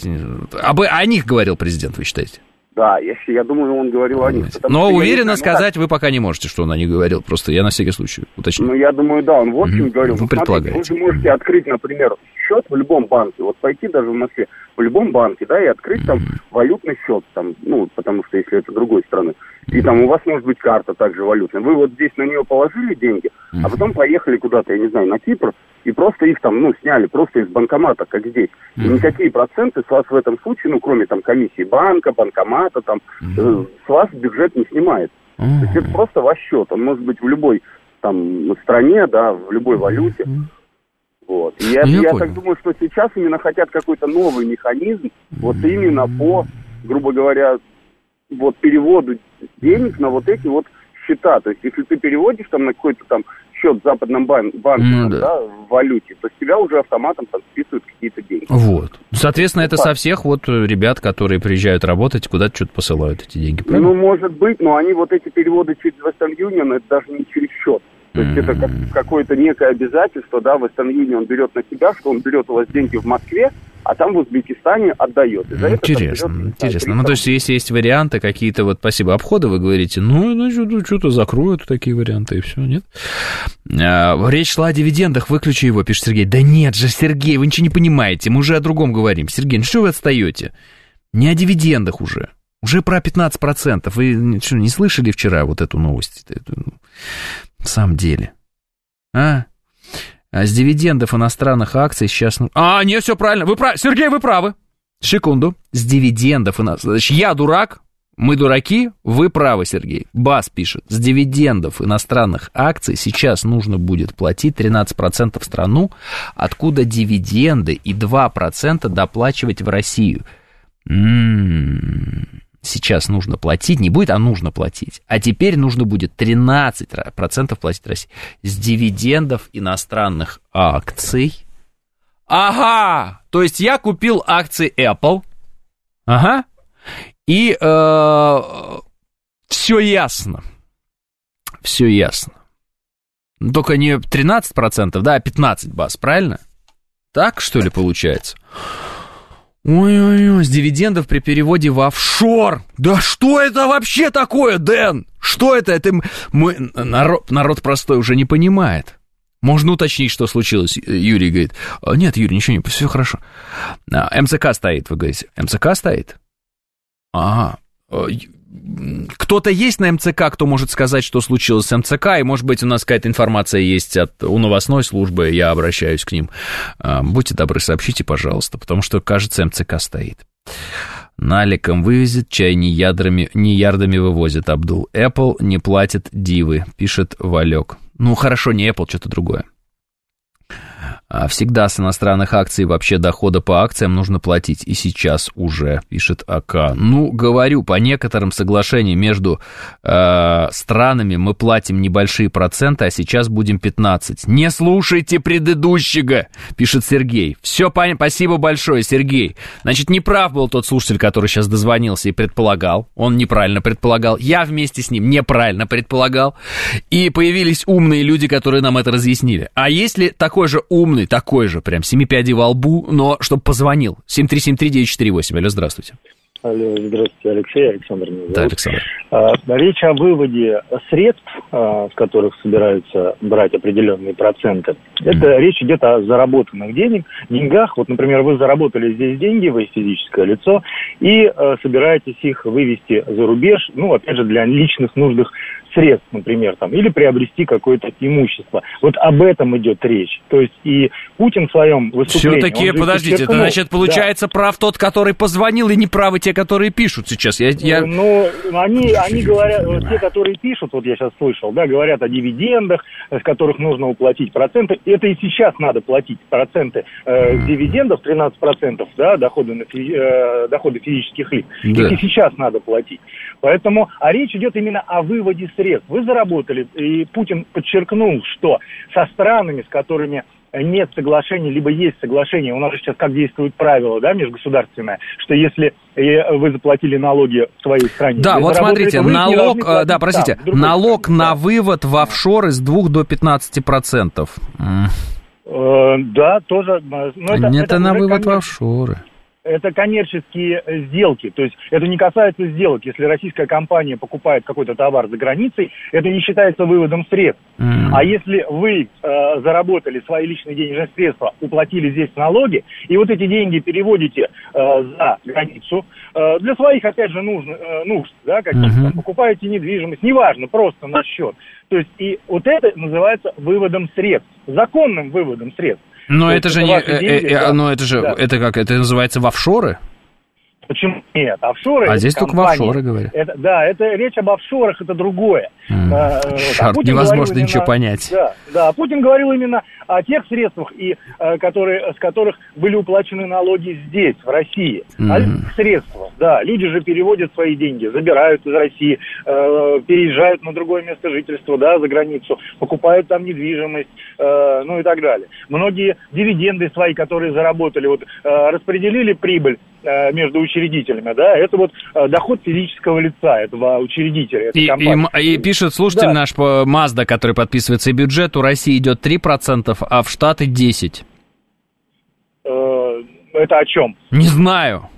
О них говорил президент, вы считаете? Да, я думаю, он говорил о них. Но уверенно сказать вы пока не можете, что он о них говорил. Просто я на всякий случай уточню. Ну, я думаю, да, он в общем говорил. Вы предполагаете. Вы же можете открыть, например, счет в любом банке. Вот пойти даже в Москве в любом банке, да, и открыть там валютный счет, там, ну, потому что если это другой страны. И там у вас может быть карта также валютная. Вы вот здесь на нее положили деньги, а потом поехали куда-то, я не знаю, на Кипр, и просто их там, ну, сняли просто из банкомата, как здесь. И никакие проценты с вас в этом случае, ну, кроме там комиссии банка, банкомата, там, с вас бюджет не снимает. То есть это просто ваш счет. Он может быть в любой там стране, да, в любой валюте. Вот. И я так думаю, что сейчас именно хотят какой-то новый механизм, вот именно по, грубо говоря, вот переводу денег на вот эти вот счета. То есть, если ты переводишь там на какой-то там счет в западном банке, да, в валюте, то с тебя уже автоматом там списывают какие-то деньги. Вот. Соответственно, это со всех вот ребят, которые приезжают работать, куда-то что-то посылают эти деньги, правильно? Ну, может быть, но они вот эти переводы через Western Union, это даже не через счет. То есть это какое-то некое обязательство, да, Western Union берет на себя, что он берет у вас деньги в Москве, а там в Узбекистане отдает. Интересно. Ну, то есть, если есть варианты какие-то, вот, спасибо, обходы, вы говорите, ну что-то закроют такие варианты, и все, нет? Речь шла о дивидендах, выключи его, пишет Сергей. Да нет же, Сергей, вы ничего не понимаете, мы уже о другом говорим. Сергей, ну что вы отстаете? Не о дивидендах уже. Уже про 15%. Вы что, не слышали вчера вот эту новость? В самом деле. А с дивидендов иностранных акций сейчас... нет, все правильно. Сергей, вы правы. Секунду. С дивидендов иностранных... Я дурак, мы дураки, вы правы, Сергей. Бас пишет. С дивидендов иностранных акций сейчас нужно будет платить 13% в страну, откуда дивиденды и 2% доплачивать в Россию. Сейчас нужно платить, не будет, а нужно платить. А теперь нужно будет 13% платить в России. С дивидендов иностранных акций. Ага, то есть я купил акции Apple. Ага. И все ясно. Все ясно. Только не 13%, да, а 15%, Бас, правильно? Так, что ли, получается? Ой-ой-ой, с дивидендов при переводе в офшор. Да что это вообще такое, Дэн? Что это? Это народ простой уже не понимает. Можно уточнить, что случилось, Юрий говорит. Нет, Юрий, ничего не, все хорошо. МЦК стоит, вы говорите. МЦК стоит? Ага. Кто-то есть на МЦК, кто может сказать, что случилось с МЦК, и, может быть, у нас какая-то информация есть у новостной службы, я обращаюсь к ним. Будьте добры, сообщите, пожалуйста, потому что, кажется, МЦК стоит. Наликом вывезет, чай не ярдами вывозит, Абдул. Apple не платит дивы, пишет Валек. Ну, хорошо, не Apple, что-то другое. Всегда с иностранных акций вообще дохода по акциям нужно платить. И сейчас уже, пишет АК. Ну, говорю, по некоторым соглашениям между странами мы платим небольшие проценты, а сейчас будем 15. Не слушайте предыдущего, пишет Сергей. Все понятно, спасибо большое, Сергей. Значит, неправ был тот слушатель, который сейчас дозвонился и предполагал. Он неправильно предполагал. Я вместе с ним неправильно предполагал. И появились умные люди, которые нам это разъяснили. А если такой же умный, такой же, прям 7 пядей во лбу, но чтобы позвонил. 7373948. Алло, здравствуйте. Алло, здравствуйте, Алексей, Александр меня зовут. Да, Александр. Речь о выводе средств с которых собираются брать определенные проценты. Это речь идет о заработанных деньгах. Вот, например, вы заработали здесь деньги, вы физическое лицо, и собираетесь их вывести за рубеж, ну, опять же, для личных нужных средств, например, там, или приобрести какое-то имущество. Вот об этом идет речь. То есть и Путин в своем выступлении... Все-таки, подождите, это значит, получается, прав тот, который позвонил, и не правы те, которые пишут сейчас. Ну, они говорят, вот те, которые пишут, вот я сейчас слышал, да, говорят о дивидендах, с которых нужно уплатить проценты. Это и сейчас надо платить проценты дивидендов, 13%, да, доходы физических лиц. Да. Это и сейчас надо платить. Поэтому, а речь идет именно о выводе средств. Вы заработали, и Путин подчеркнул, что со странами, с которыми нет соглашений, либо есть соглашение, у нас же сейчас как действует правило, да, межгосударственное, что если вы заплатили налоги в своей стране... Да, вот смотрите, налог на вывод в офшоры с 2 до 15%. Да, тоже... Это на вывод в офшоры. Это коммерческие сделки, то есть это не касается сделок. Если российская компания покупает какой-то товар за границей, это не считается выводом средств. А если вы заработали свои личные денежные средства, уплатили здесь налоги, и вот эти деньги переводите за границу, для своих, опять же, нужд, да, каких-то, покупаете недвижимость, неважно, просто на счет. То есть и вот это называется выводом средств, законным выводом средств. Но это же не... Это как? Это называется в офшоры? Почему нет? Офшоры... А здесь только в офшоры говорят. Это речь об офшорах, это другое. Черт, невозможно ничего понять. Да, Путин говорил именно о тех средствах, с которых были уплачены налоги здесь, в России. О средствах, да. Люди же переводят свои деньги, забирают из России, переезжают на другое место жительства, да, за границу, покупают там недвижимость, ну и так далее. Многие дивиденды свои, которые заработали, вот распределили прибыль между учредителями, да, это вот доход физического лица, этого учредителя, этой компании. И пишет слушатель наш по Mazda, который подписывается, и бюджет у России идет 3%, а в Штаты 10%. Это о чем? Не знаю.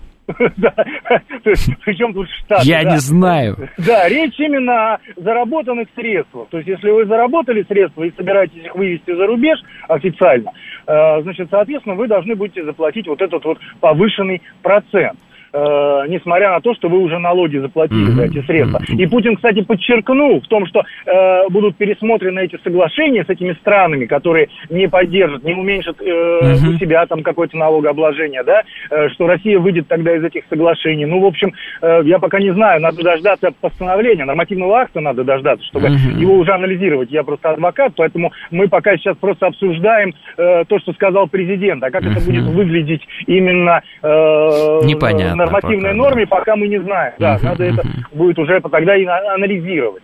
Причем тут Штаты? Я не знаю. Да, речь именно о заработанных средствах. То есть, если вы заработали средства и собираетесь их вывести за рубеж официально, значит, соответственно, вы должны будете заплатить вот этот вот повышенный процент. Несмотря на то, что вы уже налоги заплатили за эти средства. И Путин, кстати, подчеркнул в том, что будут пересмотрены эти соглашения с этими странами, которые не поддержат, не уменьшат у себя там какое-то налогообложение, да, что Россия выйдет тогда из этих соглашений. Ну, в общем, я пока не знаю, надо дождаться постановления, нормативного акта надо дождаться, чтобы его уже анализировать. Я просто адвокат, поэтому мы пока сейчас просто обсуждаем то, что сказал президент, а как это будет выглядеть именно непонятно. Нормативной норме, пока мы не знаем. Да, надо это будет уже тогда и анализировать.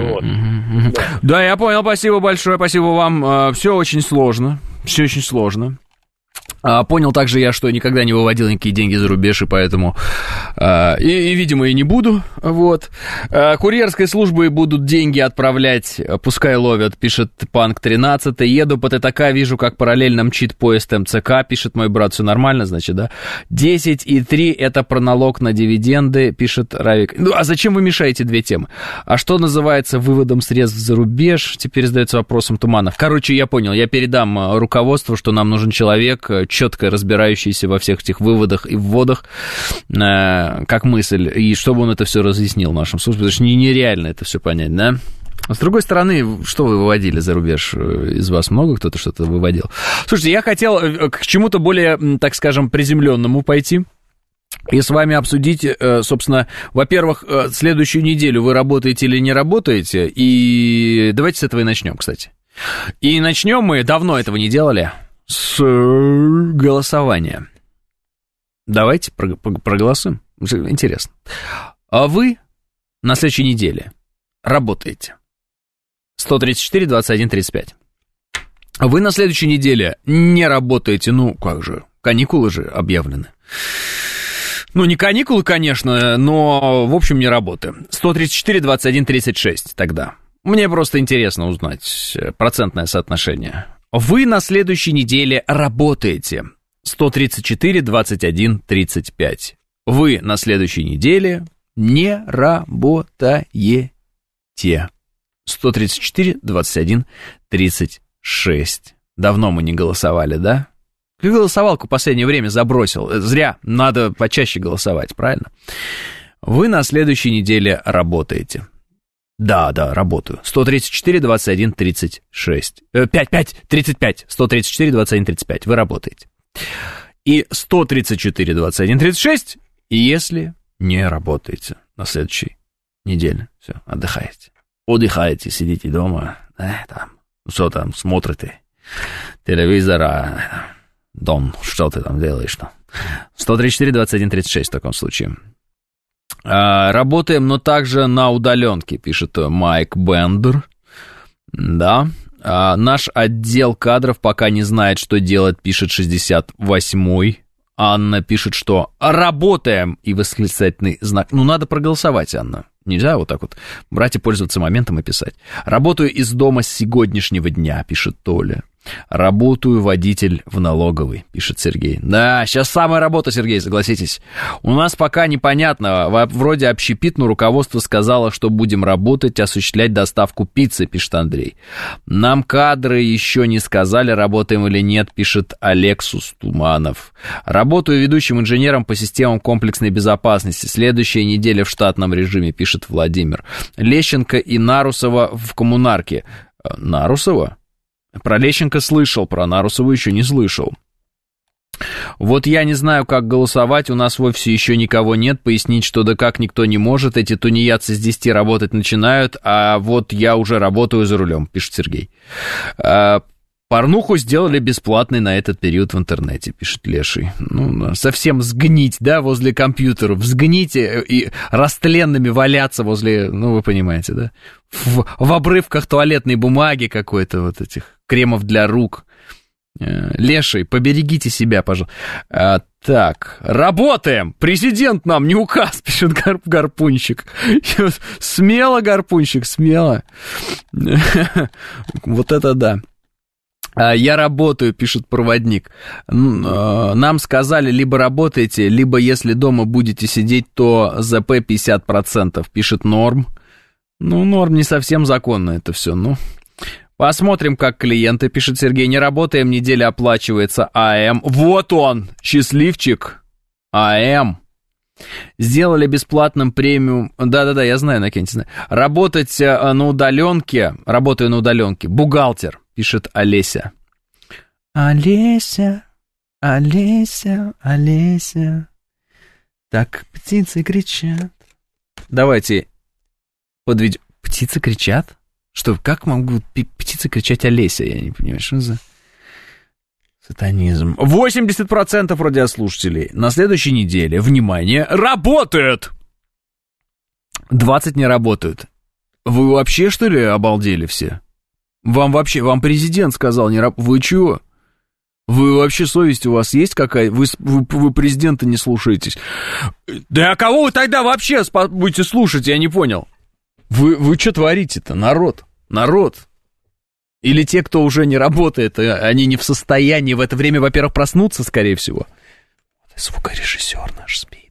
Да, я понял, спасибо большое, спасибо вам. Все очень сложно, все очень сложно. Понял также я, что никогда не выводил никакие деньги за рубеж, и поэтому, видимо, и не буду, вот. Курьерской службой будут деньги отправлять, пускай ловят, пишет Панк 13. Еду по ТТК, вижу, как параллельно мчит поезд МЦК, пишет мой брат, все нормально, значит, да. 10,3 это про налог на дивиденды, пишет Равик. Ну, а зачем вы мешаете две темы? А что называется выводом средств за рубеж? Теперь задается вопросом Туманов. Короче, я понял, я передам руководству, что нам нужен человек, четко разбирающийся во всех этих выводах и вводах, как мысль, и чтобы он это все разъяснил нашим службам, потому что нереально это все понять, да? А с другой стороны, что вы выводили за рубеж? Из вас много кто-то что-то выводил? Слушайте, я хотел к чему-то более, так скажем, приземленному пойти и с вами обсудить, собственно, во-первых, следующую неделю вы работаете или не работаете, и давайте с этого и начнем, кстати. И начнем мы, давно этого не делали, с голосования. Давайте проголосуем. Интересно. А вы на следующей неделе работаете. 134, 21, 35. Вы на следующей неделе не работаете. Ну, как же, каникулы же объявлены. Ну, не каникулы, конечно, но, в общем, не работы. 134, 21, 36 тогда. Мне просто интересно узнать процентное соотношение. Вы на следующей неделе работаете. 134, 21, 35. Вы на следующей неделе не работаете. 134, 21, 36. Давно мы не голосовали, да? Голосовалку в последнее время забросил. Зря, надо почаще голосовать, правильно? Вы на следующей неделе работаете. Да, работаю. 134, 21, 36. 35. 134, 21, 35. Вы работаете. И 134, 21, 36, если не работаете на следующей неделе. Все, отдыхаете. Отдыхаете, сидите дома, что там, смотрите телевизора, Дон, что ты там делаешь? 134, 21, 36 в таком случае. Работаем, но также на удаленке, пишет Майк Бендер. Да. Наш отдел кадров пока не знает, что делать, пишет 68-й. Анна пишет, что работаем, и восклицательный знак. Надо проголосовать, Анна. Нельзя вот так вот брать и пользоваться моментом и писать. Работаю из дома с сегодняшнего дня, пишет Толя. Работаю водитель в налоговой, пишет Сергей. Да, сейчас самая работа, Сергей, согласитесь. У нас пока непонятно. Вроде общепит, но руководство сказало, что будем работать, осуществлять доставку пиццы, пишет Андрей. Нам кадры еще не сказали, работаем или нет, пишет Алексус Туманов. Работаю ведущим инженером по системам комплексной безопасности. Следующая неделя в штатном режиме, пишет Владимир. Лещенко и Нарусова в коммунарке. Нарусова? Про Лещенко слышал, про Нарусову еще не слышал. Вот я не знаю, как голосовать, у нас в офисе еще никого нет, пояснить, что да как никто не может, эти тунеядцы с 10 работать начинают, а вот я уже работаю за рулем, пишет Сергей. Порнуху сделали бесплатной на этот период в интернете, пишет Леший. Совсем сгнить, да, возле компьютеров, сгните и растленными валяться возле, вы понимаете, да, в обрывках туалетной бумаги какой-то, вот этих кремов для рук. Леший, поберегите себя, пожалуйста. Так, работаем! Президент нам не указ, пишет Гарпунщик. Смело, Гарпунщик, смело. Вот это да. Я работаю, пишет проводник. Нам сказали, либо работаете, либо если дома будете сидеть, то ЗП 50%, пишет Норм. Норм не совсем законно это все, Посмотрим, как клиенты, пишет Сергей. Не работаем, неделя оплачивается АМ. Вот он, счастливчик. АМ. Сделали бесплатным премиум. Да, я знаю, Иннокентий, знаю. Работать на удаленке. Работаю на удаленке. Бухгалтер, пишет Олеся. Олеся. Так, птицы кричат. Давайте подведем. Птицы кричат? Что, как могут птицы кричать Олеся? Я не понимаю, что за сатанизм. 80% радиослушателей на следующей неделе, внимание, работают! 20 не работают. Вы вообще, что ли, обалдели все? Вам президент сказал, не работать. Вы чего? Вы вообще, совесть у вас есть какая? Вы президента не слушаетесь. Да а кого вы тогда вообще будете слушать, я не понял. Вы что творите-то, народ? Или те, кто уже не работает, они не в состоянии в это время, во-первых, проснуться, скорее всего. Звукорежиссер наш спит.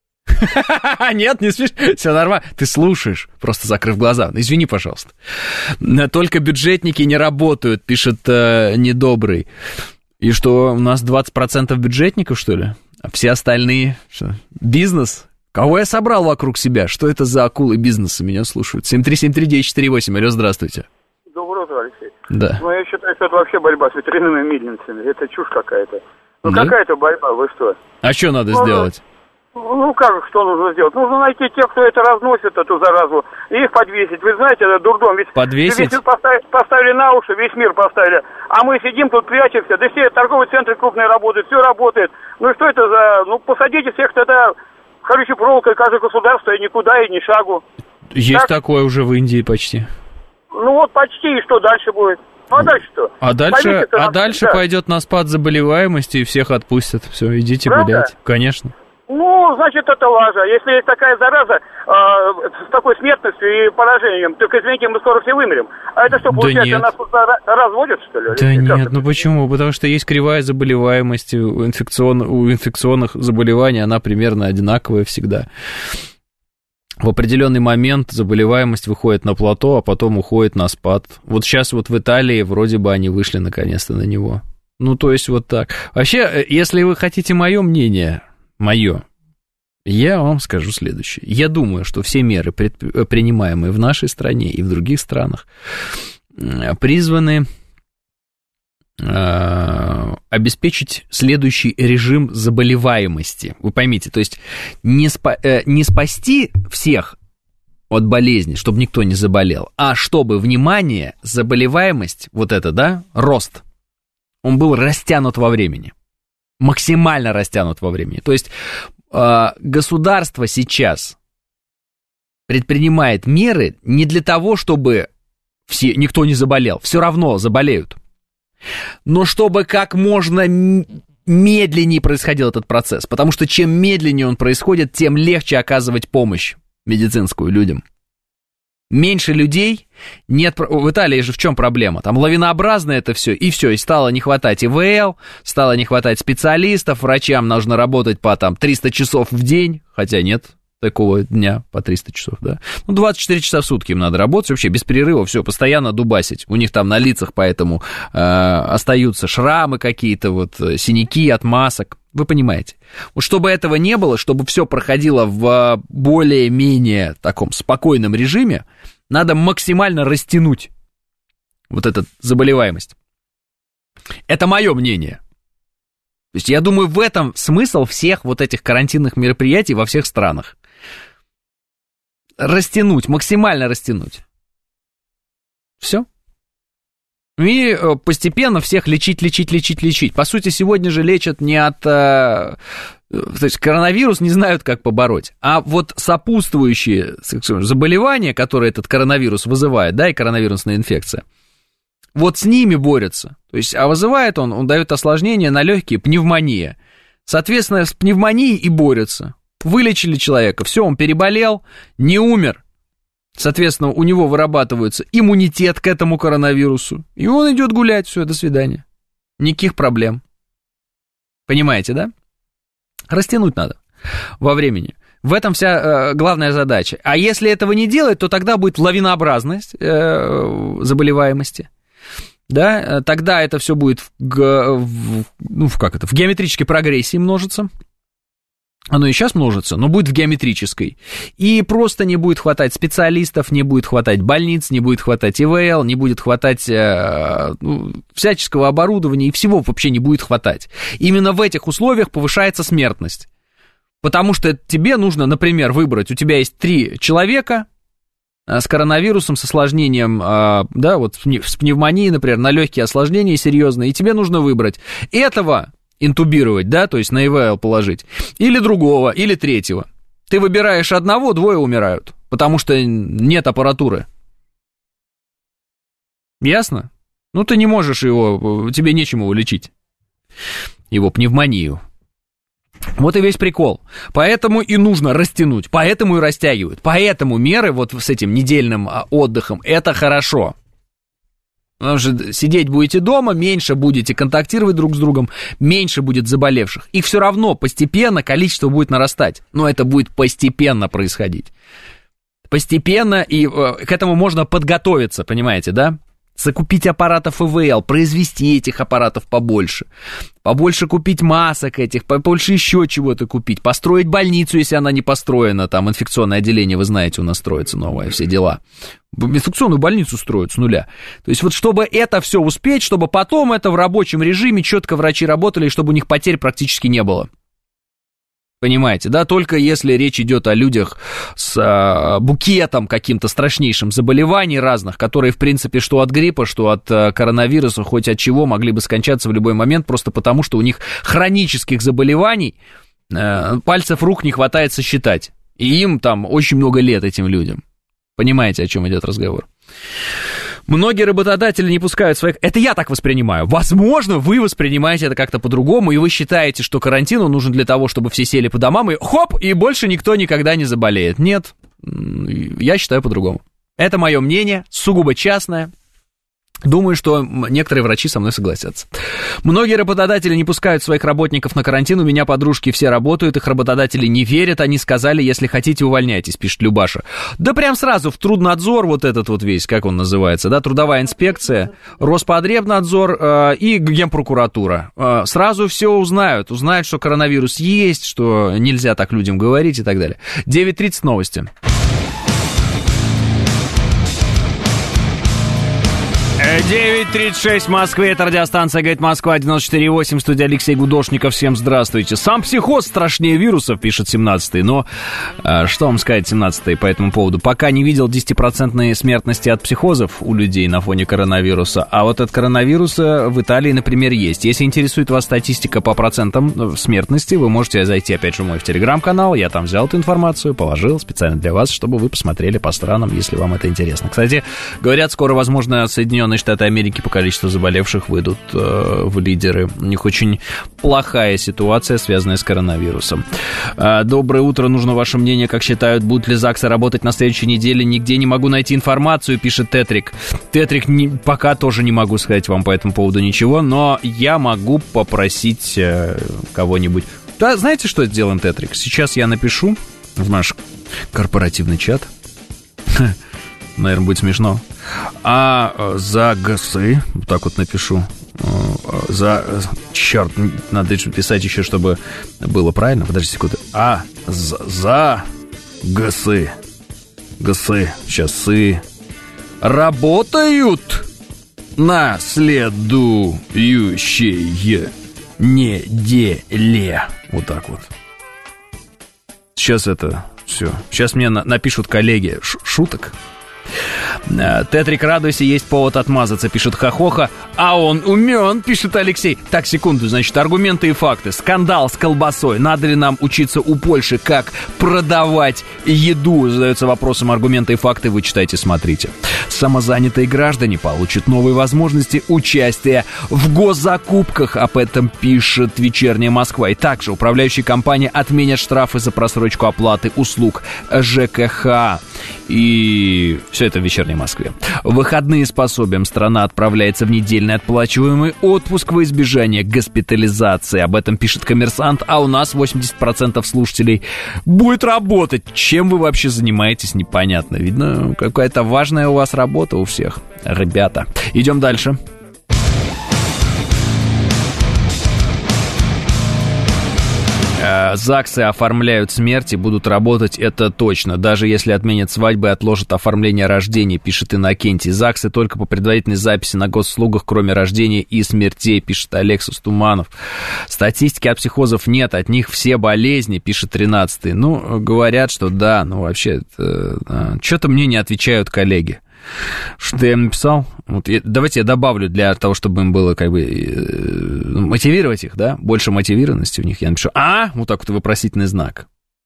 Нет, не спишь? Все нормально. Ты слушаешь, просто закрыв глаза. Извини, пожалуйста. Только бюджетники не работают, пишет Недобрый. И что, у нас 20% бюджетников, что ли? А все остальные... Что? Бизнес? Кого я собрал вокруг себя? Что это за акулы бизнеса меня слушают? 7373948. Алло, здравствуйте. Доброе утро, Алексей. Да. Я считаю, что это вообще борьба с ветряными мельницами. Это чушь какая-то. Да? Какая-то борьба, вы что? А что надо сделать? Что нужно сделать? Нужно найти тех, кто это разносит, эту заразу, и их подвесить. Вы знаете, это дурдом. Ведь подвесить? Весь поставили на уши, весь мир поставили. А мы сидим тут, прячемся. Да все торговые центры крупные работают, все работает. Что это за... посадите всех тогда колючей проволокой, каждое государство, и никуда, и ни шагу. Есть так? Такое уже в Индии почти. Почти, и что дальше будет? А дальше что? А дальше пойдет на спад заболеваемости, и всех отпустят. Все, идите гулять. Конечно. Значит, это лажа. Если есть такая зараза с такой смертностью и поражением, только, извините, мы скоро все вымрем. А это что, получается, нас разводят, что ли? Да нет, почему? Потому что есть кривая заболеваемости у инфекционных заболеваний, она примерно одинаковая всегда. в определенный момент заболеваемость выходит на плато, а потом уходит на спад. Вот сейчас вот в Италии вроде бы они вышли наконец-то на него. Ну, то есть вот так. Вообще, если вы хотите мое мнение, я вам скажу следующее. Я думаю, что все меры, принимаемые в нашей стране и в других странах, призваны обеспечить следующий режим заболеваемости. Вы поймите, то есть не спасти всех от болезни, чтобы никто не заболел, а чтобы, внимание, заболеваемость, вот это, да, рост, он был растянут во времени, максимально растянут во времени. То есть государство сейчас предпринимает меры не для того, чтобы никто не заболел, все равно заболеют, но чтобы как можно медленнее происходил этот процесс, потому что чем медленнее он происходит, тем легче оказывать помощь медицинскую людям. Меньше людей, нет... В Италии же в чем проблема? Там лавинообразно это все, и стало не хватать ИВЛ, стало не хватать специалистов, врачам нужно работать по 300 часов в день, хотя нет такого дня по 300 часов, да. 24 часа в сутки им надо работать, вообще без перерыва, все, постоянно дубасить. У них там на лицах поэтому остаются шрамы какие-то, вот синяки от масок. Вы понимаете. Вот чтобы этого не было, чтобы все проходило в более-менее таком спокойном режиме, надо максимально растянуть вот эту заболеваемость. Это мое мнение. То есть я думаю, в этом смысл всех вот этих карантинных мероприятий во всех странах. Растянуть, максимально растянуть. Все. И постепенно всех лечить. По сути, сегодня же лечат не от... То есть коронавирус не знают, как побороть. А вот сопутствующие заболевания, которые этот коронавирус вызывает, да, и коронавирусная инфекция, вот с ними борются. То есть, а вызывает он дает осложнения на легкие, пневмония. Соответственно, с пневмонией и борются. Вылечили человека, все, он переболел, не умер. Соответственно, у него вырабатывается иммунитет к этому коронавирусу. И он идет гулять, все, до свидания. Никаких проблем. Понимаете, да? Растянуть надо во времени. В этом вся главная задача. А если этого не делать, то тогда будет лавинообразность заболеваемости. Да, тогда это все будет в геометрической прогрессии множиться. Оно и сейчас множится, но будет в геометрической. И просто не будет хватать специалистов, не будет хватать больниц, не будет хватать ИВЛ, не будет хватать всяческого оборудования, и всего вообще не будет хватать. Именно в этих условиях повышается смертность. Потому что тебе нужно, например, выбрать, у тебя есть 3 человека с коронавирусом, с осложнением, да, вот с пневмонией, например, на легкие осложнения серьезные, и тебе нужно выбрать этого интубировать, да, то есть на ИВЛ положить, или другого, или третьего. Ты выбираешь одного, 2 умирают, потому что нет аппаратуры. Ясно? Ну, ты не можешь его, тебе нечем его лечить, его пневмонию. Вот и весь прикол. Поэтому и нужно растянуть, поэтому и растягивают. Поэтому меры вот с этим недельным отдыхом, это хорошо. Потому что сидеть будете дома, меньше будете контактировать друг с другом, меньше будет заболевших. И все равно постепенно количество будет нарастать. Но это будет постепенно происходить. Постепенно, и к этому можно подготовиться, понимаете, да? Закупить аппаратов ИВЛ, произвести этих аппаратов побольше. Побольше купить масок этих, побольше еще чего-то купить. Построить больницу, если она не построена. Там инфекционное отделение, вы знаете, у нас строится новое, все дела. Инфекционную больницу строят с нуля. То есть вот чтобы это все успеть, чтобы потом это в рабочем режиме четко врачи работали, и чтобы у них потерь практически не было. Понимаете, да, только если речь идет о людях с букетом каким-то страшнейшим заболеваний разных, которые, в принципе, что от гриппа, что от коронавируса, хоть от чего, могли бы скончаться в любой момент, просто потому, что у них хронических заболеваний пальцев рук не хватает сосчитать. И им там очень много лет, этим людям. Понимаете, о чем идет разговор? Многие работодатели не пускают своих... Это я так воспринимаю. Возможно, вы воспринимаете это как-то по-другому, и вы считаете, что карантин нужен для того, чтобы все сели по домам, и хоп, и больше никто никогда не заболеет. Нет, я считаю по-другому. Это мое мнение, сугубо частное. Думаю, что некоторые врачи со мной согласятся. Многие работодатели не пускают своих работников на карантин. У меня подружки все работают, их работодатели не верят. Они сказали, если хотите, увольняйтесь, пишет Любаша. Да прям сразу в труднадзор вот этот вот весь, как он называется, да, трудовая инспекция, Роспотребнадзор и Генпрокуратура. Сразу все узнают, что коронавирус есть, что нельзя так людям говорить и так далее. 9:30 новости. 9:36 в Москве, это радиостанция «Говорит Москва», 94,8, студия Алексей Гудошников, всем здравствуйте. Сам психоз страшнее вирусов, пишет 17-й, но что вам сказать 17-й по этому поводу? Пока не видел 10% смертности от психозов у людей на фоне коронавируса, а вот от коронавируса в Италии, например, есть. Если интересует вас статистика по процентам смертности, вы можете зайти опять же в мой телеграм-канал, я там взял эту информацию, положил специально для вас, чтобы вы посмотрели по странам, если вам это интересно. Кстати, говорят, скоро, возможно, Соединенные Штаты Америки по количеству заболевших выйдут в лидеры. У них очень плохая ситуация, связанная с коронавирусом. Доброе утро, нужно ваше мнение, как считают, будут ли ЗАГСы работать на следующей неделе? Нигде не могу найти информацию, пишет Тетрик. Тетрик, пока тоже не могу сказать вам по этому поводу ничего, но я могу попросить кого-нибудь. Да, знаете, что сделаем, Тетрик? Сейчас я напишу в наш корпоративный чат. Наверное, будет смешно. А за ГСы, вот так вот напишу, черт, надо писать еще, чтобы было правильно. Подожди секунду. За ГСы, часы работают на следующей неделе. Вот так вот. Сейчас это все. Сейчас мне напишут коллеги шуток. Тетрик, радуйся, есть повод отмазаться, пишет Хохоха. А он умен, пишет Алексей. Так, секунду, значит, аргументы и факты. Скандал с колбасой. Надо ли нам учиться у Польши, как продавать еду? Задается вопросом, аргументы и факты вы читайте, смотрите. Самозанятые граждане получат новые возможности участия в госзакупках. Об этом пишет «Вечерняя Москва». И также управляющие компании отменят штрафы за просрочку оплаты услуг ЖКХ. И все это в «Вечерней Москве». В выходные с пособием страна отправляется в недельный оплачиваемый отпуск во избежание госпитализации. Об этом пишет «Коммерсант», а у нас 80% слушателей будет работать. Чем вы вообще занимаетесь, непонятно. Видно, какая-то важная у вас работа у всех. Ребята, идем дальше. ЗАГСы оформляют смерти, будут работать, это точно. Даже если отменят свадьбы и отложат оформление рождения, пишет Иннокентий. ЗАГСы только по предварительной записи на госуслугах, кроме рождения и смертей, пишет Алексус Туманов. Статистики от психозов нет, от них все болезни, пишет 13-й. Ну, говорят, что да, но вообще, что-то мне не отвечают коллеги. Что я им написал? Вот давайте я добавлю для того, чтобы им было как бы мотивировать их, да? Больше мотивированности у них. Я напишу вот так вот вопросительный знак.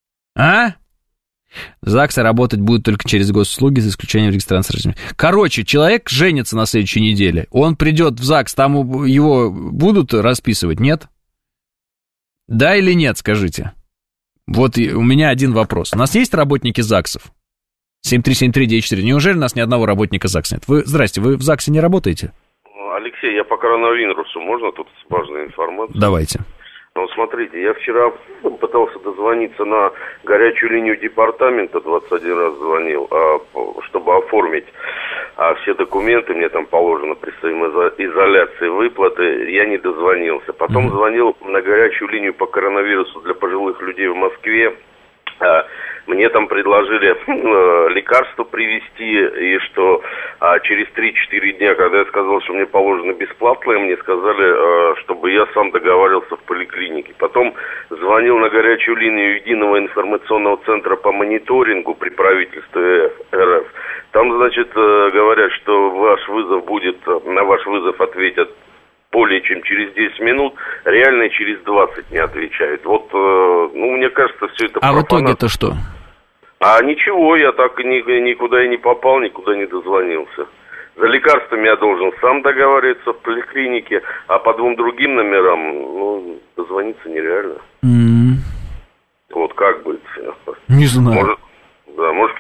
ЗАГСы работать будут только через госуслуги, за исключением регистрации. Короче, человек женится на следующей неделе. Он придет в ЗАГС, там его будут расписывать, нет? Да или нет, скажите? Вот у меня один вопрос. У нас есть работники ЗАГСов? 7373948. Неужели у нас ни одного работника ЗАГСа нет? Здрасте, вы в ЗАГСе не работаете? Алексей, я по коронавирусу. Можно тут важную информацию? Давайте. Ну, смотрите, я вчера пытался дозвониться на горячую линию департамента, 21 раз звонил, чтобы оформить все документы, мне там положено при самоизоляции, выплаты, я не дозвонился. Потом звонил на горячую линию по коронавирусу для пожилых людей в Москве. Мне там предложили лекарства привезти, и что через 3-4 дня, когда я сказал, что мне положено бесплатное, мне сказали, чтобы я сам договаривался в поликлинике. Потом звонил на горячую линию Единого информационного центра по мониторингу при правительстве РФ. Там, значит, говорят, что ваш вызов будет, на ваш вызов ответят более чем через 10 минут, реально через 20 не отвечают. Вот, мне кажется, все это профанация. В итоге-то что? Ничего, я так никуда и не попал, никуда не дозвонился. За лекарствами я должен сам договариваться в поликлинике, а по 2 другим номерам, дозвониться нереально. Вот как быть? Не знаю. Может,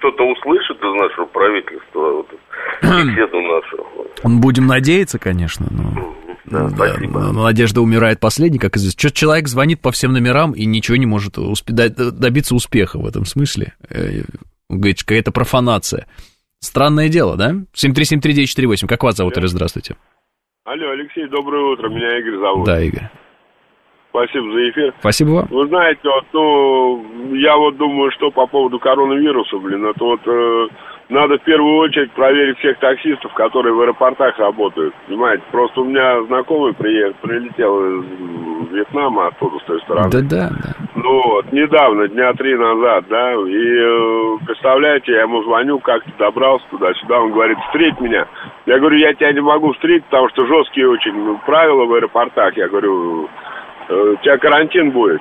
кто-то услышит из нашего правительства беседу нашу. Будем надеяться, конечно, но... Да, спасибо. Но надежда умирает последней, как известно. Что человек звонит по всем номерам и ничего не может добиться успеха в этом смысле. Говорит, какая-то профанация. Странное дело, да? 7373948. Как вас зовут, Игорь? Здравствуйте. Алло, Алексей, доброе утро. Меня Игорь зовут. Да, Игорь. Спасибо за эфир. Спасибо вам. Вы знаете, я думаю, что по поводу коронавируса, это надо в первую очередь проверить всех таксистов, которые в аэропортах работают. Понимаете, просто у меня знакомый прилетел из Вьетнама, оттуда, с той стороны. Да. Недавно, дня 3 назад, да, и представляете, я ему звоню, как ты добрался туда-сюда, он говорит, встреть меня. Я говорю, я тебя не могу встретить, потому что жесткие очень правила в аэропортах. Я говорю, у тебя карантин будет.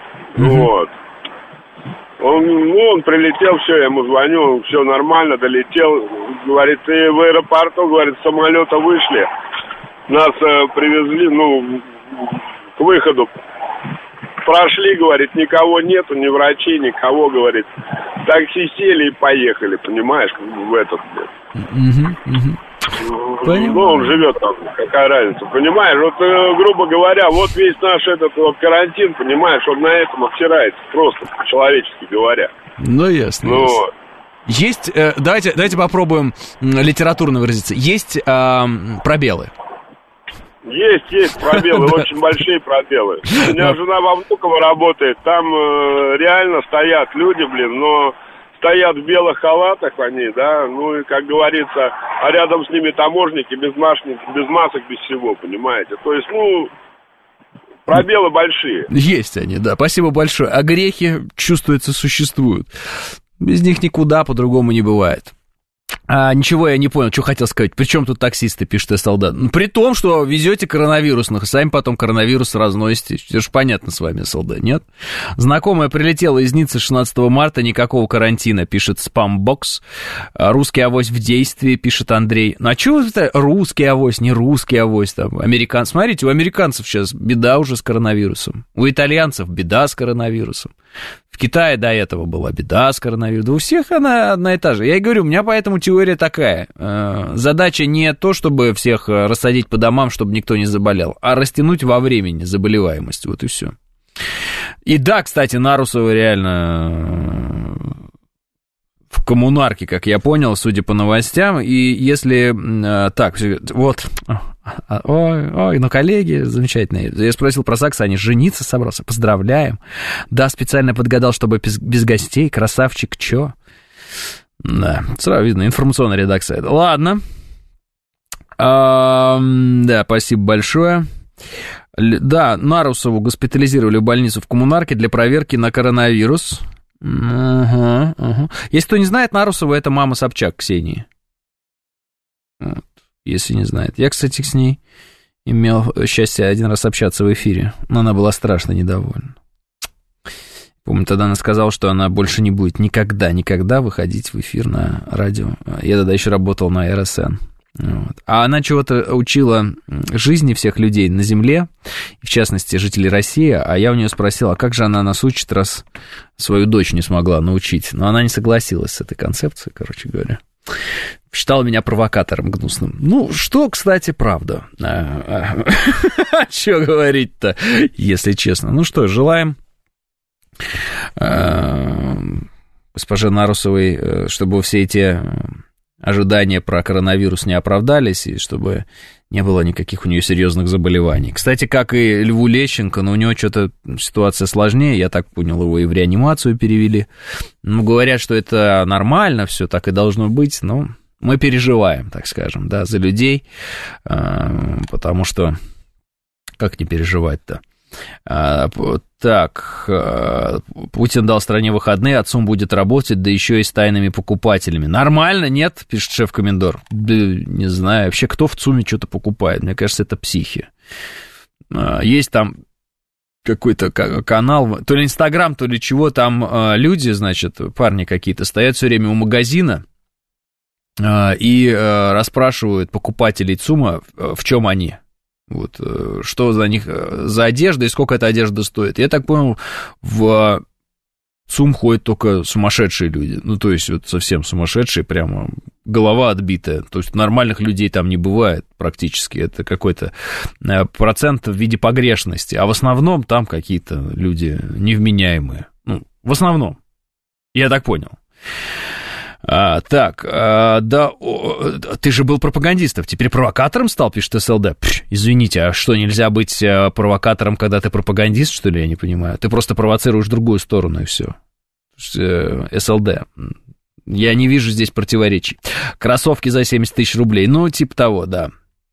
Он прилетел, все, я ему звоню, все нормально, долетел. Говорит, ты в аэропорту, говорит, с самолета вышли. Нас привезли, к выходу. Прошли, говорит, никого нету, ни врачей, никого, говорит. Такси сели и поехали, понимаешь, в этот. Он живет там, какая разница, понимаешь, грубо говоря, весь наш карантин, понимаешь, он на этом обтирается, просто по-человечески говоря. Ясно. Есть, давайте попробуем литературно выразиться, есть пробелы. Есть пробелы, очень большие пробелы. У меня жена во Внуково работает, там реально стоят люди, но... Стоят в белых халатах они, да, и, как говорится, а рядом с ними таможники без масок, без всего, понимаете. То есть, пробелы большие. Есть они, да, спасибо большое. А грехи, чувствуется, существуют. Без них никуда по-другому не бывает. Ничего я не понял, что хотел сказать. При чем тут таксисты, пишет солдат? При том, что везете коронавирусных, и сами потом коронавирус разносите. Это же понятно с вами, солдат, нет? Знакомая прилетела из Ниццы 16 марта, никакого карантина, пишет Спамбокс. Русский авось в действии, пишет Андрей. А чего это русский авось, не русский авось там? Смотрите, у американцев сейчас беда уже с коронавирусом. У итальянцев беда с коронавирусом. В Китае до этого была беда с коронавирусом. У всех она одна и та же. Я и говорю, у меня поэтому теория такая. Задача не то, чтобы всех рассадить по домам, чтобы никто не заболел, а растянуть во времени заболеваемость. Вот и все. И да, кстати, Нарусова реально в коммунарке, как я понял, судя по новостям. И если так, вот... Ой, коллеги, замечательные. Я спросил про ЗАГС, они жениться собрался, поздравляем. Да, специально подгадал, чтобы без гостей, красавчик, чё? Да, сразу видно, информационная редакция. Ладно. Да, спасибо большое. Да, Нарусову госпитализировали в больницу в коммунарке для проверки на коронавирус. Если кто не знает, Нарусова — это мама Собчак Ксении. Вот. Если не знает. Я, кстати, с ней имел счастье один раз общаться в эфире, но она была страшно недовольна. Помню, тогда она сказала, что она больше не будет никогда выходить в эфир на радио. Я тогда еще работал на РСН. Вот. А она чего-то учила жизни всех людей на Земле, в частности, жителей России, а я у нее спросил, а как же она нас учит, раз свою дочь не смогла научить? Но она не согласилась с этой концепцией, короче говоря. Считал меня провокатором гнусным. Что, кстати, правда. Что говорить-то, если честно. Что, желаем госпоже Нарусовой, чтобы все эти ожидания про коронавирус не оправдались, и чтобы не было никаких у нее серьезных заболеваний. Кстати, как и Льву Лещенко, но у него что-то ситуация сложнее, я так понял, его и в реанимацию перевели. Говорят, что это нормально, все так и должно быть, но мы переживаем, так скажем, да, за людей, потому что как не переживать-то? Так, Путин дал стране выходные, отцом будет работать, да еще и с тайными покупателями. Нормально, нет, пишет шеф-комендор. Да, не знаю, вообще кто в ЦУМе что-то покупает? Мне кажется, это психи. Есть там какой-то канал, то ли Инстаграм, то ли чего, там люди, значит, парни какие-то стоят все время у магазина и расспрашивают покупателей ЦУМа, в чем они. Вот, что за них, за одежда и сколько эта одежда стоит. Я так понял, в ЦУМ ходят только сумасшедшие люди. Ну, то есть, вот совсем сумасшедшие, прямо голова отбитая. То есть, нормальных людей там не бывает практически. Это какой-то процент в виде погрешности. А в основном там какие-то люди невменяемые. Ну, в основном. Я так понял. Да, ты же был пропагандистом, теперь провокатором стал, пишет СЛД. Извините, а что, нельзя быть провокатором, когда ты пропагандист, что ли, я не понимаю? Ты просто провоцируешь другую сторону, и все. СЛД. Я не вижу здесь противоречий. Кроссовки за 70 тысяч рублей, ну, типа того, да.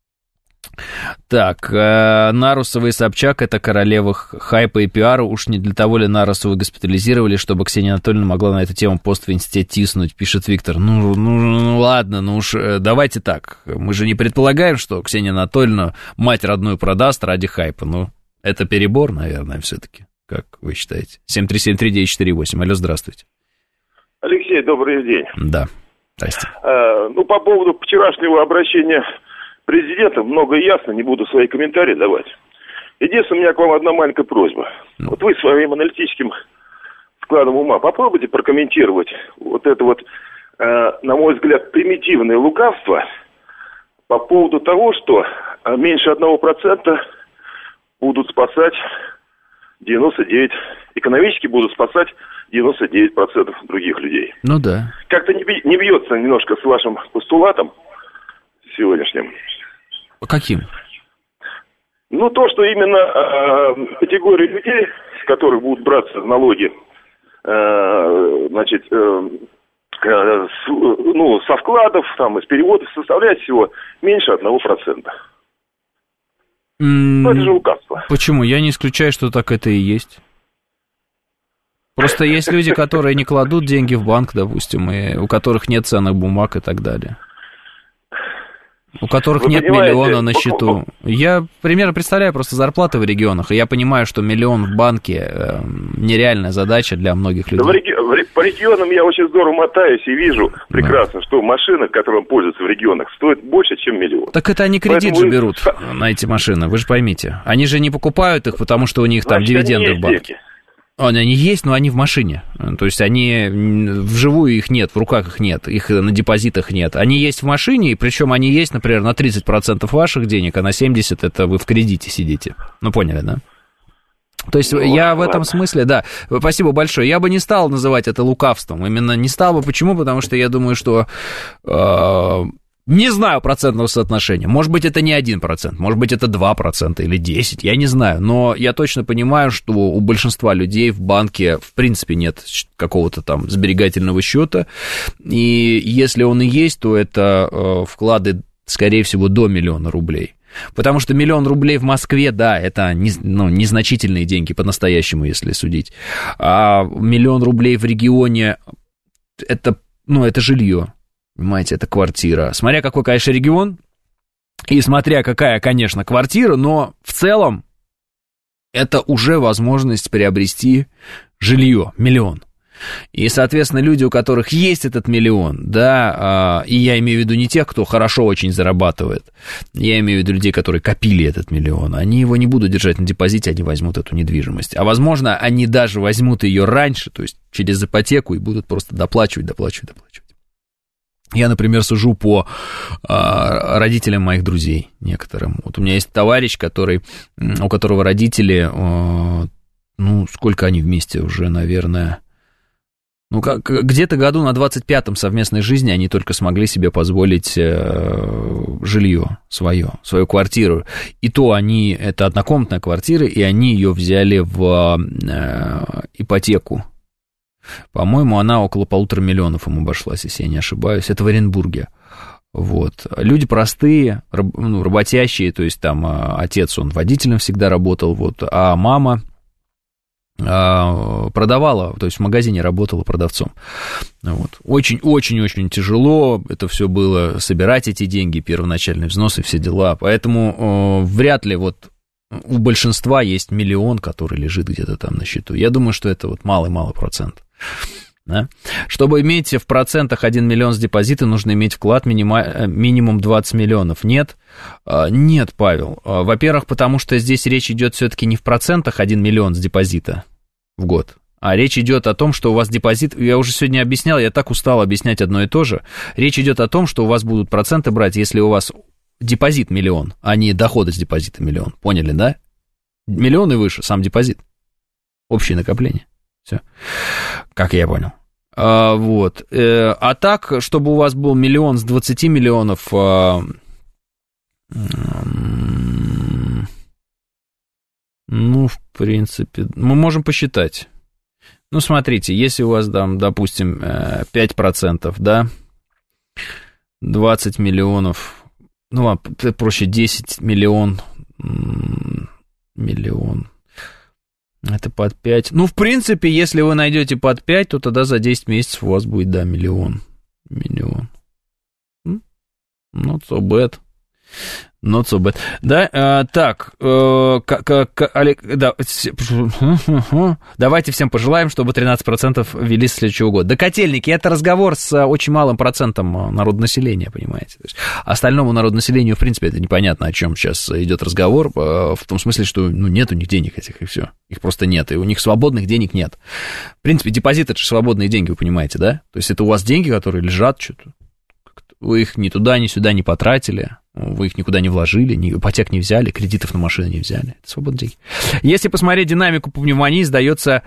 Так, Нарусова и Собчак — это королева хайпа и пиара. Уж не для того ли Нарусову госпитализировали, чтобы Ксения Анатольевна могла на эту тему пост в инсте тиснуть, пишет Виктор. Ну ладно, ну уж давайте так. Мы же не предполагаем, что Ксения Анатольевна мать родную продаст ради хайпа. Ну, это перебор, наверное, все-таки. Как вы считаете? 7373948. Алло, здравствуйте. Алексей, добрый день. Да, здрасте. Ну, по поводу вчерашнего обращения президента много ясно, не буду свои комментарии давать. Единственное, у меня к вам одна маленькая просьба. Вот вы своим аналитическим складом ума попробуйте прокомментировать вот это вот, на мой взгляд, примитивное лукавство по поводу того, что меньше 1% будут спасать 99%, экономически будут спасать 99% других людей. Ну да. Как-то не бьется немножко с вашим постулатом сегодняшним. Каким? Ну, то, что именно категории людей, с которых будут браться налоги, значит, со вкладов, там, из переводов, составляет всего меньше 1%. Ну, это же лукавство. Почему? Я не исключаю, что так это и есть. Просто есть люди, которые не кладут деньги в банк, допустим, и у которых нет ценных бумаг и так далее. У которых нет миллиона на счету. Я примерно представляю просто зарплаты в регионах, и я понимаю, что миллион в банке нереальная задача для многих людей. По регионам я очень здорово мотаюсь и вижу прекрасно, что машины, которым пользуются в регионах, стоят больше, чем миллион. Так это они кредит же берут на эти машины, вы же поймите. Они же не покупают их, потому что у них там дивиденды в банке. Они есть, но они в машине. То есть они вживую их нет, в руках их нет, их на депозитах нет. Они есть в машине, и причем они есть, например, на 30% ваших денег, а на 70% это вы в кредите сидите. Ну, поняли, да? То есть я в этом смысле, да, спасибо большое. Я бы не стал называть это лукавством. Именно не стал бы. Почему? Потому что я думаю, что... Не знаю процентного соотношения. Может быть, это не 1%, может быть, это 2% или 10%, я не знаю. Но я точно понимаю, что у большинства людей в банке, в принципе, нет какого-то там сберегательного счета. И если он и есть, то это вклады, скорее всего, до 1 миллиона рублей. Потому что 1 миллион рублей в Москве, да, это незначительные деньги по-настоящему, если судить. А 1 миллион рублей в регионе, это жилье. Понимаете, это квартира. Смотря какой, конечно, регион, и смотря какая, конечно, квартира, но в целом это уже возможность приобрести жилье, 1 миллион. И, соответственно, люди, у которых есть этот 1 миллион, да, и я имею в виду не тех, кто хорошо очень зарабатывает, я имею в виду людей, которые копили этот 1 миллион, они его не будут держать на депозите, они возьмут эту недвижимость. А, возможно, они даже возьмут ее раньше, то есть через ипотеку, и будут просто доплачивать. Я, например, сужу по родителям моих друзей некоторым. Вот у меня есть товарищ, у которого родители, сколько они вместе уже, наверное... где-то году на 25-м совместной жизни они только смогли себе позволить жилье свою квартиру. И то это однокомнатная квартира, и они ее взяли в ипотеку. По-моему, она около 1,5 миллиона им обошлась, если я не ошибаюсь. Это в Оренбурге. Вот. Люди простые, работящие, то есть там отец, он водителем всегда работал, вот, а мама продавала, то есть в магазине работала продавцом. Вот. Очень-очень-очень тяжело это все было, собирать эти деньги, первоначальные взносы, все дела. Поэтому вряд ли вот у большинства есть 1 миллион, который лежит где-то там на счету. Я думаю, что это вот малый-малый процент. Да? Чтобы иметь в процентах 1 миллион с депозита, нужно иметь вклад минимум 20 миллионов. Нет, Павел. Во-первых, потому что здесь речь идет все-таки не в процентах 1 миллион с депозита в год, А речь идет о том, что у вас депозит... Я уже сегодня объяснял, я так устал объяснять одно и то же. Речь идет о том, что у вас будут проценты брать, если у вас депозит 1 000 000, а не доходы с депозита 1 000 000. Поняли, да? 1 000 000 и выше, сам депозит. Общее накопление. Все. Как я понял. Вот. А так, чтобы у вас был 1 000 000 с 20 миллионов... Ну, в принципе, мы можем посчитать. Ну, смотрите, если у вас, там, допустим, 5%, да, 20 миллионов, ну, проще 10 миллион, это под 5. Ну, в принципе, если вы найдете под 5, то тогда за 10 месяцев у вас будет, да, миллион. Not so bad. Not so bad. Да, так, Олег, да, давайте всем пожелаем, чтобы 13% ввели с следующего года. Да, котельники, это разговор с очень малым процентом народонаселения, понимаете. То есть остальному народонаселению, в принципе, это непонятно, о чем сейчас идет разговор, в том смысле, что ну, нет у них денег этих, и все. Их просто нет, и у них свободных денег нет. В принципе, депозит — это же свободные деньги, вы понимаете, да? То есть это у вас деньги, которые лежат что-то. Вы их ни туда, ни сюда не потратили, вы их никуда не вложили, ипотек не взяли, кредитов на машины не взяли. Это свободные деньги. Если посмотреть динамику по пневмонии, сдается,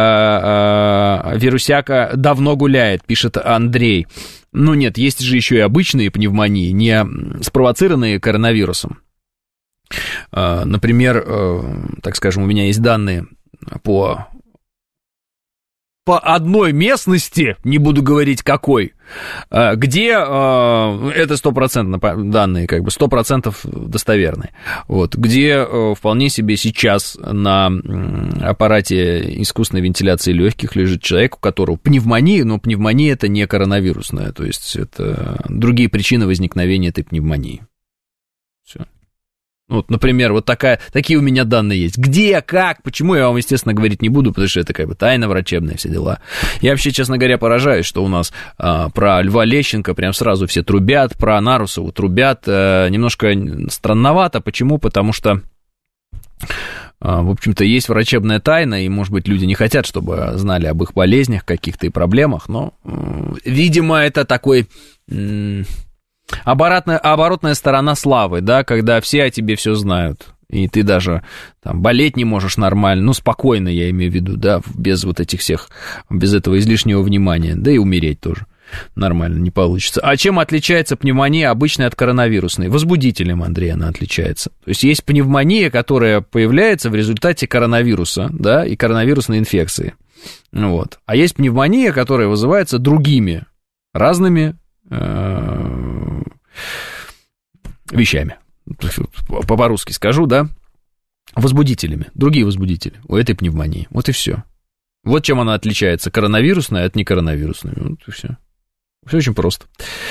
вирусяка давно гуляет, пишет Андрей. Ну нет, есть же еще и обычные пневмонии, не спровоцированные коронавирусом. Например, так скажем, у меня есть данные по одной местности, не буду говорить какой, где это 100% данные, как бы 100% достоверные, вот, где вполне себе сейчас на аппарате искусственной вентиляции легких лежит человек, у которого пневмония, но пневмония это не коронавирусная, то есть это другие причины возникновения этой пневмонии. Все. Вот, например, вот такие у меня данные есть. Где, как, почему, я вам, естественно, говорить не буду, потому что это как бы тайна врачебная, все дела. Я вообще, честно говоря, поражаюсь, что у нас про Льва Лещенко прям сразу все трубят, про Нарусову трубят. Немножко странновато. Почему? Потому что, в общем-то, есть врачебная тайна, и, может быть, люди не хотят, чтобы знали об их болезнях каких-то и проблемах, но, видимо, это такой... Оборотная сторона славы, да, когда все о тебе все знают, и ты даже там болеть не можешь нормально, ну, спокойно, я имею в виду, да, без вот этих всех, без этого излишнего внимания, да и умереть тоже нормально не получится. А чем отличается пневмония обычная от коронавирусной? Возбудителем, Андрей, она отличается. То есть есть пневмония, которая появляется в результате коронавируса, да, и коронавирусной инфекции, вот. А есть пневмония, которая вызывается другими разными вещами, по-русски скажу, да, возбудителями, другие возбудители у этой пневмонии, вот и все. Вот чем она отличается, коронавирусная от некоронавирусной, вот и все. Все очень просто.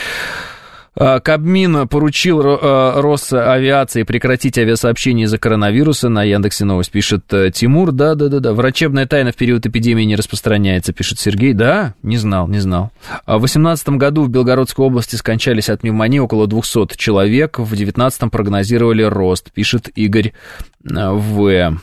Кабмин поручил Росавиации прекратить авиасообщение из-за коронавируса. На Яндексе Новость пишет Тимур. Да. Врачебная тайна в период эпидемии не распространяется, пишет Сергей. Да, не знал. В 2018 году в Белгородской области скончались от пневмонии около 200 человек. В 2019 прогнозировали рост, пишет Игорь В.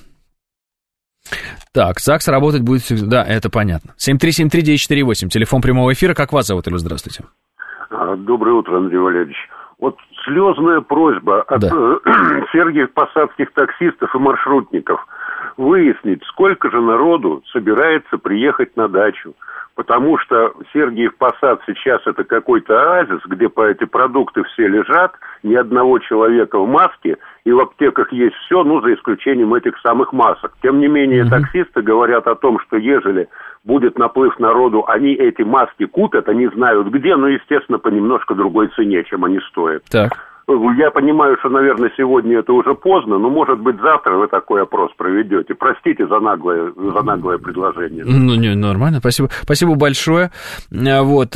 Так, ЗАГС работать будет всегда. Да, это понятно. 7373948, телефон прямого эфира. Как вас зовут, Илюш? Здравствуйте. Доброе утро, Андрей Валерьевич. Вот слезная просьба от Сергиев посадских таксистов и маршрутников выяснить, сколько же народу собирается приехать на дачу. Потому что Сергиев Посад сейчас это какой-то оазис, где по эти продукты все лежат, ни одного человека в маске, и в аптеках есть все, ну, за исключением этих самых масок. Тем не менее, таксисты говорят о том, что ежели будет наплыв народу, они эти маски купят, они знают где, но, естественно, по немножко другой цене, чем они стоят. Так. Я понимаю, что, наверное, сегодня это уже поздно, но, может быть, завтра вы такой опрос проведете. Простите за наглое предложение. Ну, не, нормально, спасибо. Спасибо большое. Вот,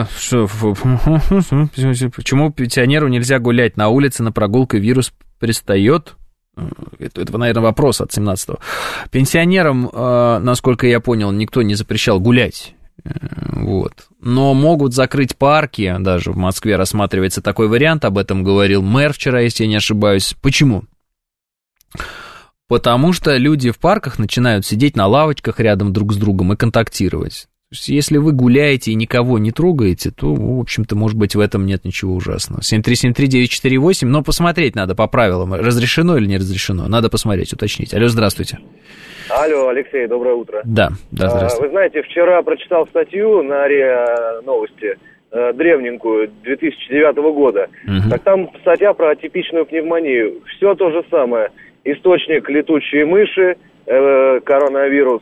почему пенсионеру нельзя гулять на улице, на прогулке вирус пристает? Это, наверное, вопрос от 17-го. Пенсионерам, насколько я понял, никто не запрещал гулять. Вот. Но могут закрыть парки, даже в Москве рассматривается такой вариант, об этом говорил мэр вчера, если я не ошибаюсь. Почему? Потому что люди в парках начинают сидеть на лавочках рядом друг с другом и контактировать. То есть, если вы гуляете и никого не трогаете, то, в общем-то, может быть, в этом нет ничего ужасного. 7373948, но посмотреть надо по правилам, разрешено или не разрешено. Надо посмотреть, уточнить. Алло, здравствуйте. Алло, Алексей, доброе утро. Да, здравствуйте. Вы знаете, вчера прочитал статью на РИА Новости, древненькую, 2009 года. Так там статья про атипичную пневмонию. Все то же самое. Источник летучие мыши, коронавирус,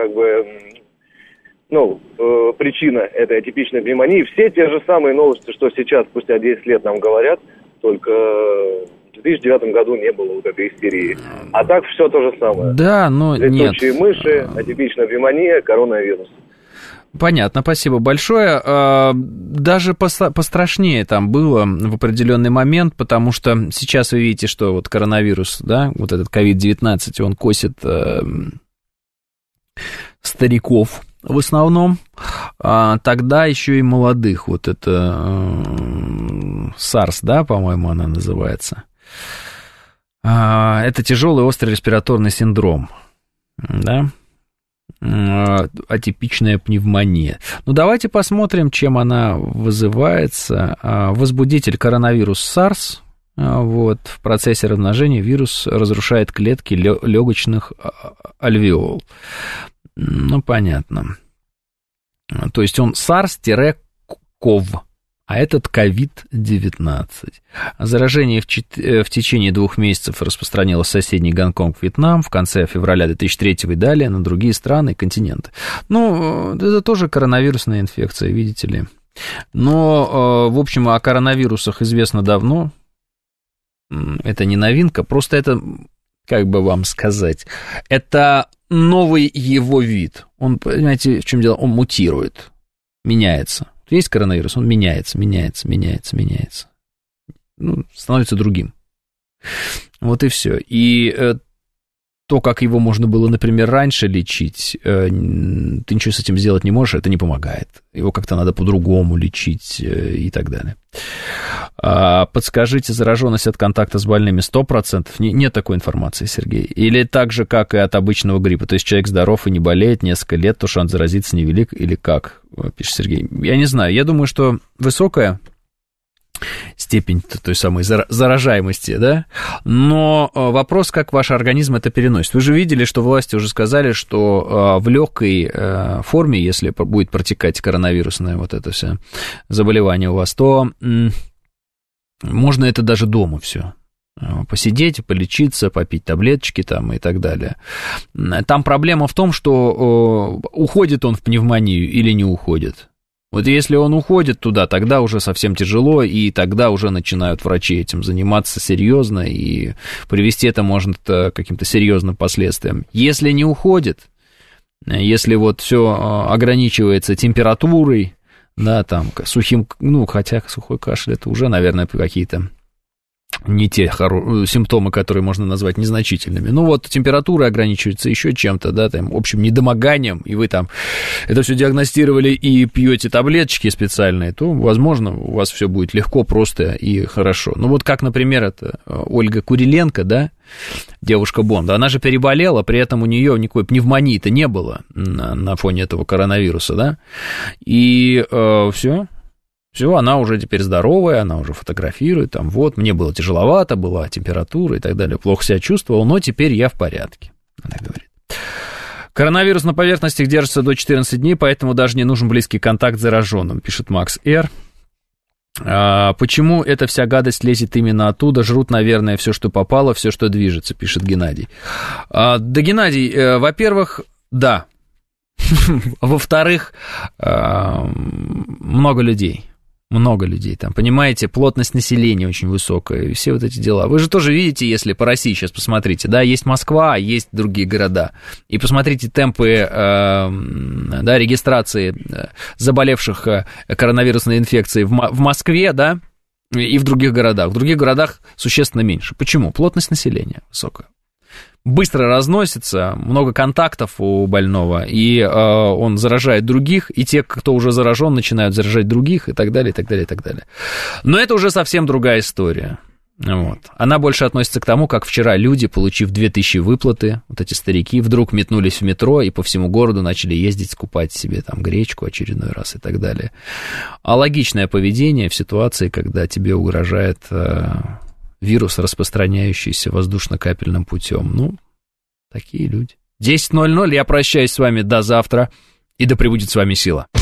причина этой атипичной пневмонии. Все те же самые новости, что сейчас, спустя 10 лет нам говорят, только в 2009 году не было вот этой истерии. А так все то же самое. Да, но летучие мыши, атипичная пневмония, коронавирус. Понятно, спасибо большое. Даже пострашнее там было в определенный момент, потому что сейчас вы видите, что вот коронавирус, да, вот этот COVID-19, он косит стариков в основном, тогда еще и молодых. Вот это SARS, да, по-моему, она называется. Это тяжелый острый респираторный синдром, да, атипичная пневмония. Ну, давайте посмотрим, чем она вызывается. Возбудитель коронавирус SARS. Вот, в процессе размножения вирус разрушает клетки легочных альвеол. Ну, понятно. То есть он SARS-CoV, а этот COVID-19. Заражение в течение 2 месяцев распространилось в соседний Гонконг, Вьетнам, в конце февраля 2003 и далее на другие страны и континенты. Ну, это тоже коронавирусная инфекция, видите ли. Но, в общем, о коронавирусах известно давно. Это не новинка, просто это, как бы вам сказать, это новый его вид. Он, понимаете, в чем дело? Он мутирует, меняется. Есть коронавирус, он меняется. Ну, становится другим. Вот и все. И то, как его можно было, например, раньше лечить, ты ничего с этим сделать не можешь, это не помогает. Его как-то надо по-другому лечить и так далее. Подскажите, зараженность от контакта с больными 100%? Нет такой информации, Сергей. Или так же, как и от обычного гриппа? То есть человек здоров и не болеет несколько лет, то шанс заразиться невелик? Или как, пишет Сергей? Я не знаю. Я думаю, что высокая степень той самой заражаемости, да, но вопрос, как ваш организм это переносит. Вы же видели, что власти уже сказали, что в легкой форме, если будет протекать коронавирусное вот это все заболевание у вас, то можно это даже дома все. Посидеть, полечиться, попить таблеточки там и так далее. Там проблема в том, что уходит он в пневмонию или не уходит. Вот если он уходит туда, тогда уже совсем тяжело, и тогда уже начинают врачи этим заниматься серьезно, и привести это может к каким-то серьезным последствиям. Если не уходит, если вот все ограничивается температурой, да, там, сухим, ну, хотя сухой кашель, это уже, наверное, какие-то не те симптомы, которые можно назвать незначительными. Ну вот температура ограничивается еще чем-то, да, там, общим недомоганием, и вы там это все диагностировали и пьете таблеточки специальные, то, возможно, у вас все будет легко, просто и хорошо. Ну вот как, например, это Ольга Куриленко, да, девушка Бонда, она же переболела, при этом у нее никакой пневмонии-то не было на фоне этого коронавируса, да, и все, она уже теперь здоровая, она уже фотографирует, там, вот, мне было тяжеловато, была температура и так далее, плохо себя чувствовал, но теперь я в порядке, она говорит. Коронавирус на поверхностях держится до 14 дней, поэтому даже не нужен близкий контакт с зараженным, пишет Макс Р. Почему эта вся гадость лезет именно оттуда? Жрут, наверное, все, что попало, все, что движется, пишет Геннадий. Да, Геннадий, во-первых, да. Во-вторых, много людей там, понимаете, плотность населения очень высокая, и все вот эти дела. Вы же тоже видите, если по России сейчас посмотрите, да, есть Москва, есть другие города, и посмотрите темпы, да, регистрации заболевших коронавирусной инфекцией в Москве, да, и в других городах. В других городах существенно меньше. Почему? Плотность населения высокая. Быстро разносится, много контактов у больного, и он заражает других, и те, кто уже заражен, начинают заражать других, и так далее, и так далее, и так далее. Но это уже совсем другая история. Вот. Она больше относится к тому, как вчера люди, получив 2000 выплаты, вот эти старики, вдруг метнулись в метро и по всему городу начали ездить, скупать себе там гречку очередной раз и так далее. А логичное поведение в ситуации, когда тебе угрожает вирус, распространяющийся воздушно-капельным путем. Ну, такие люди. 10:00, я прощаюсь с вами до завтра, и да пребудет с вами сила.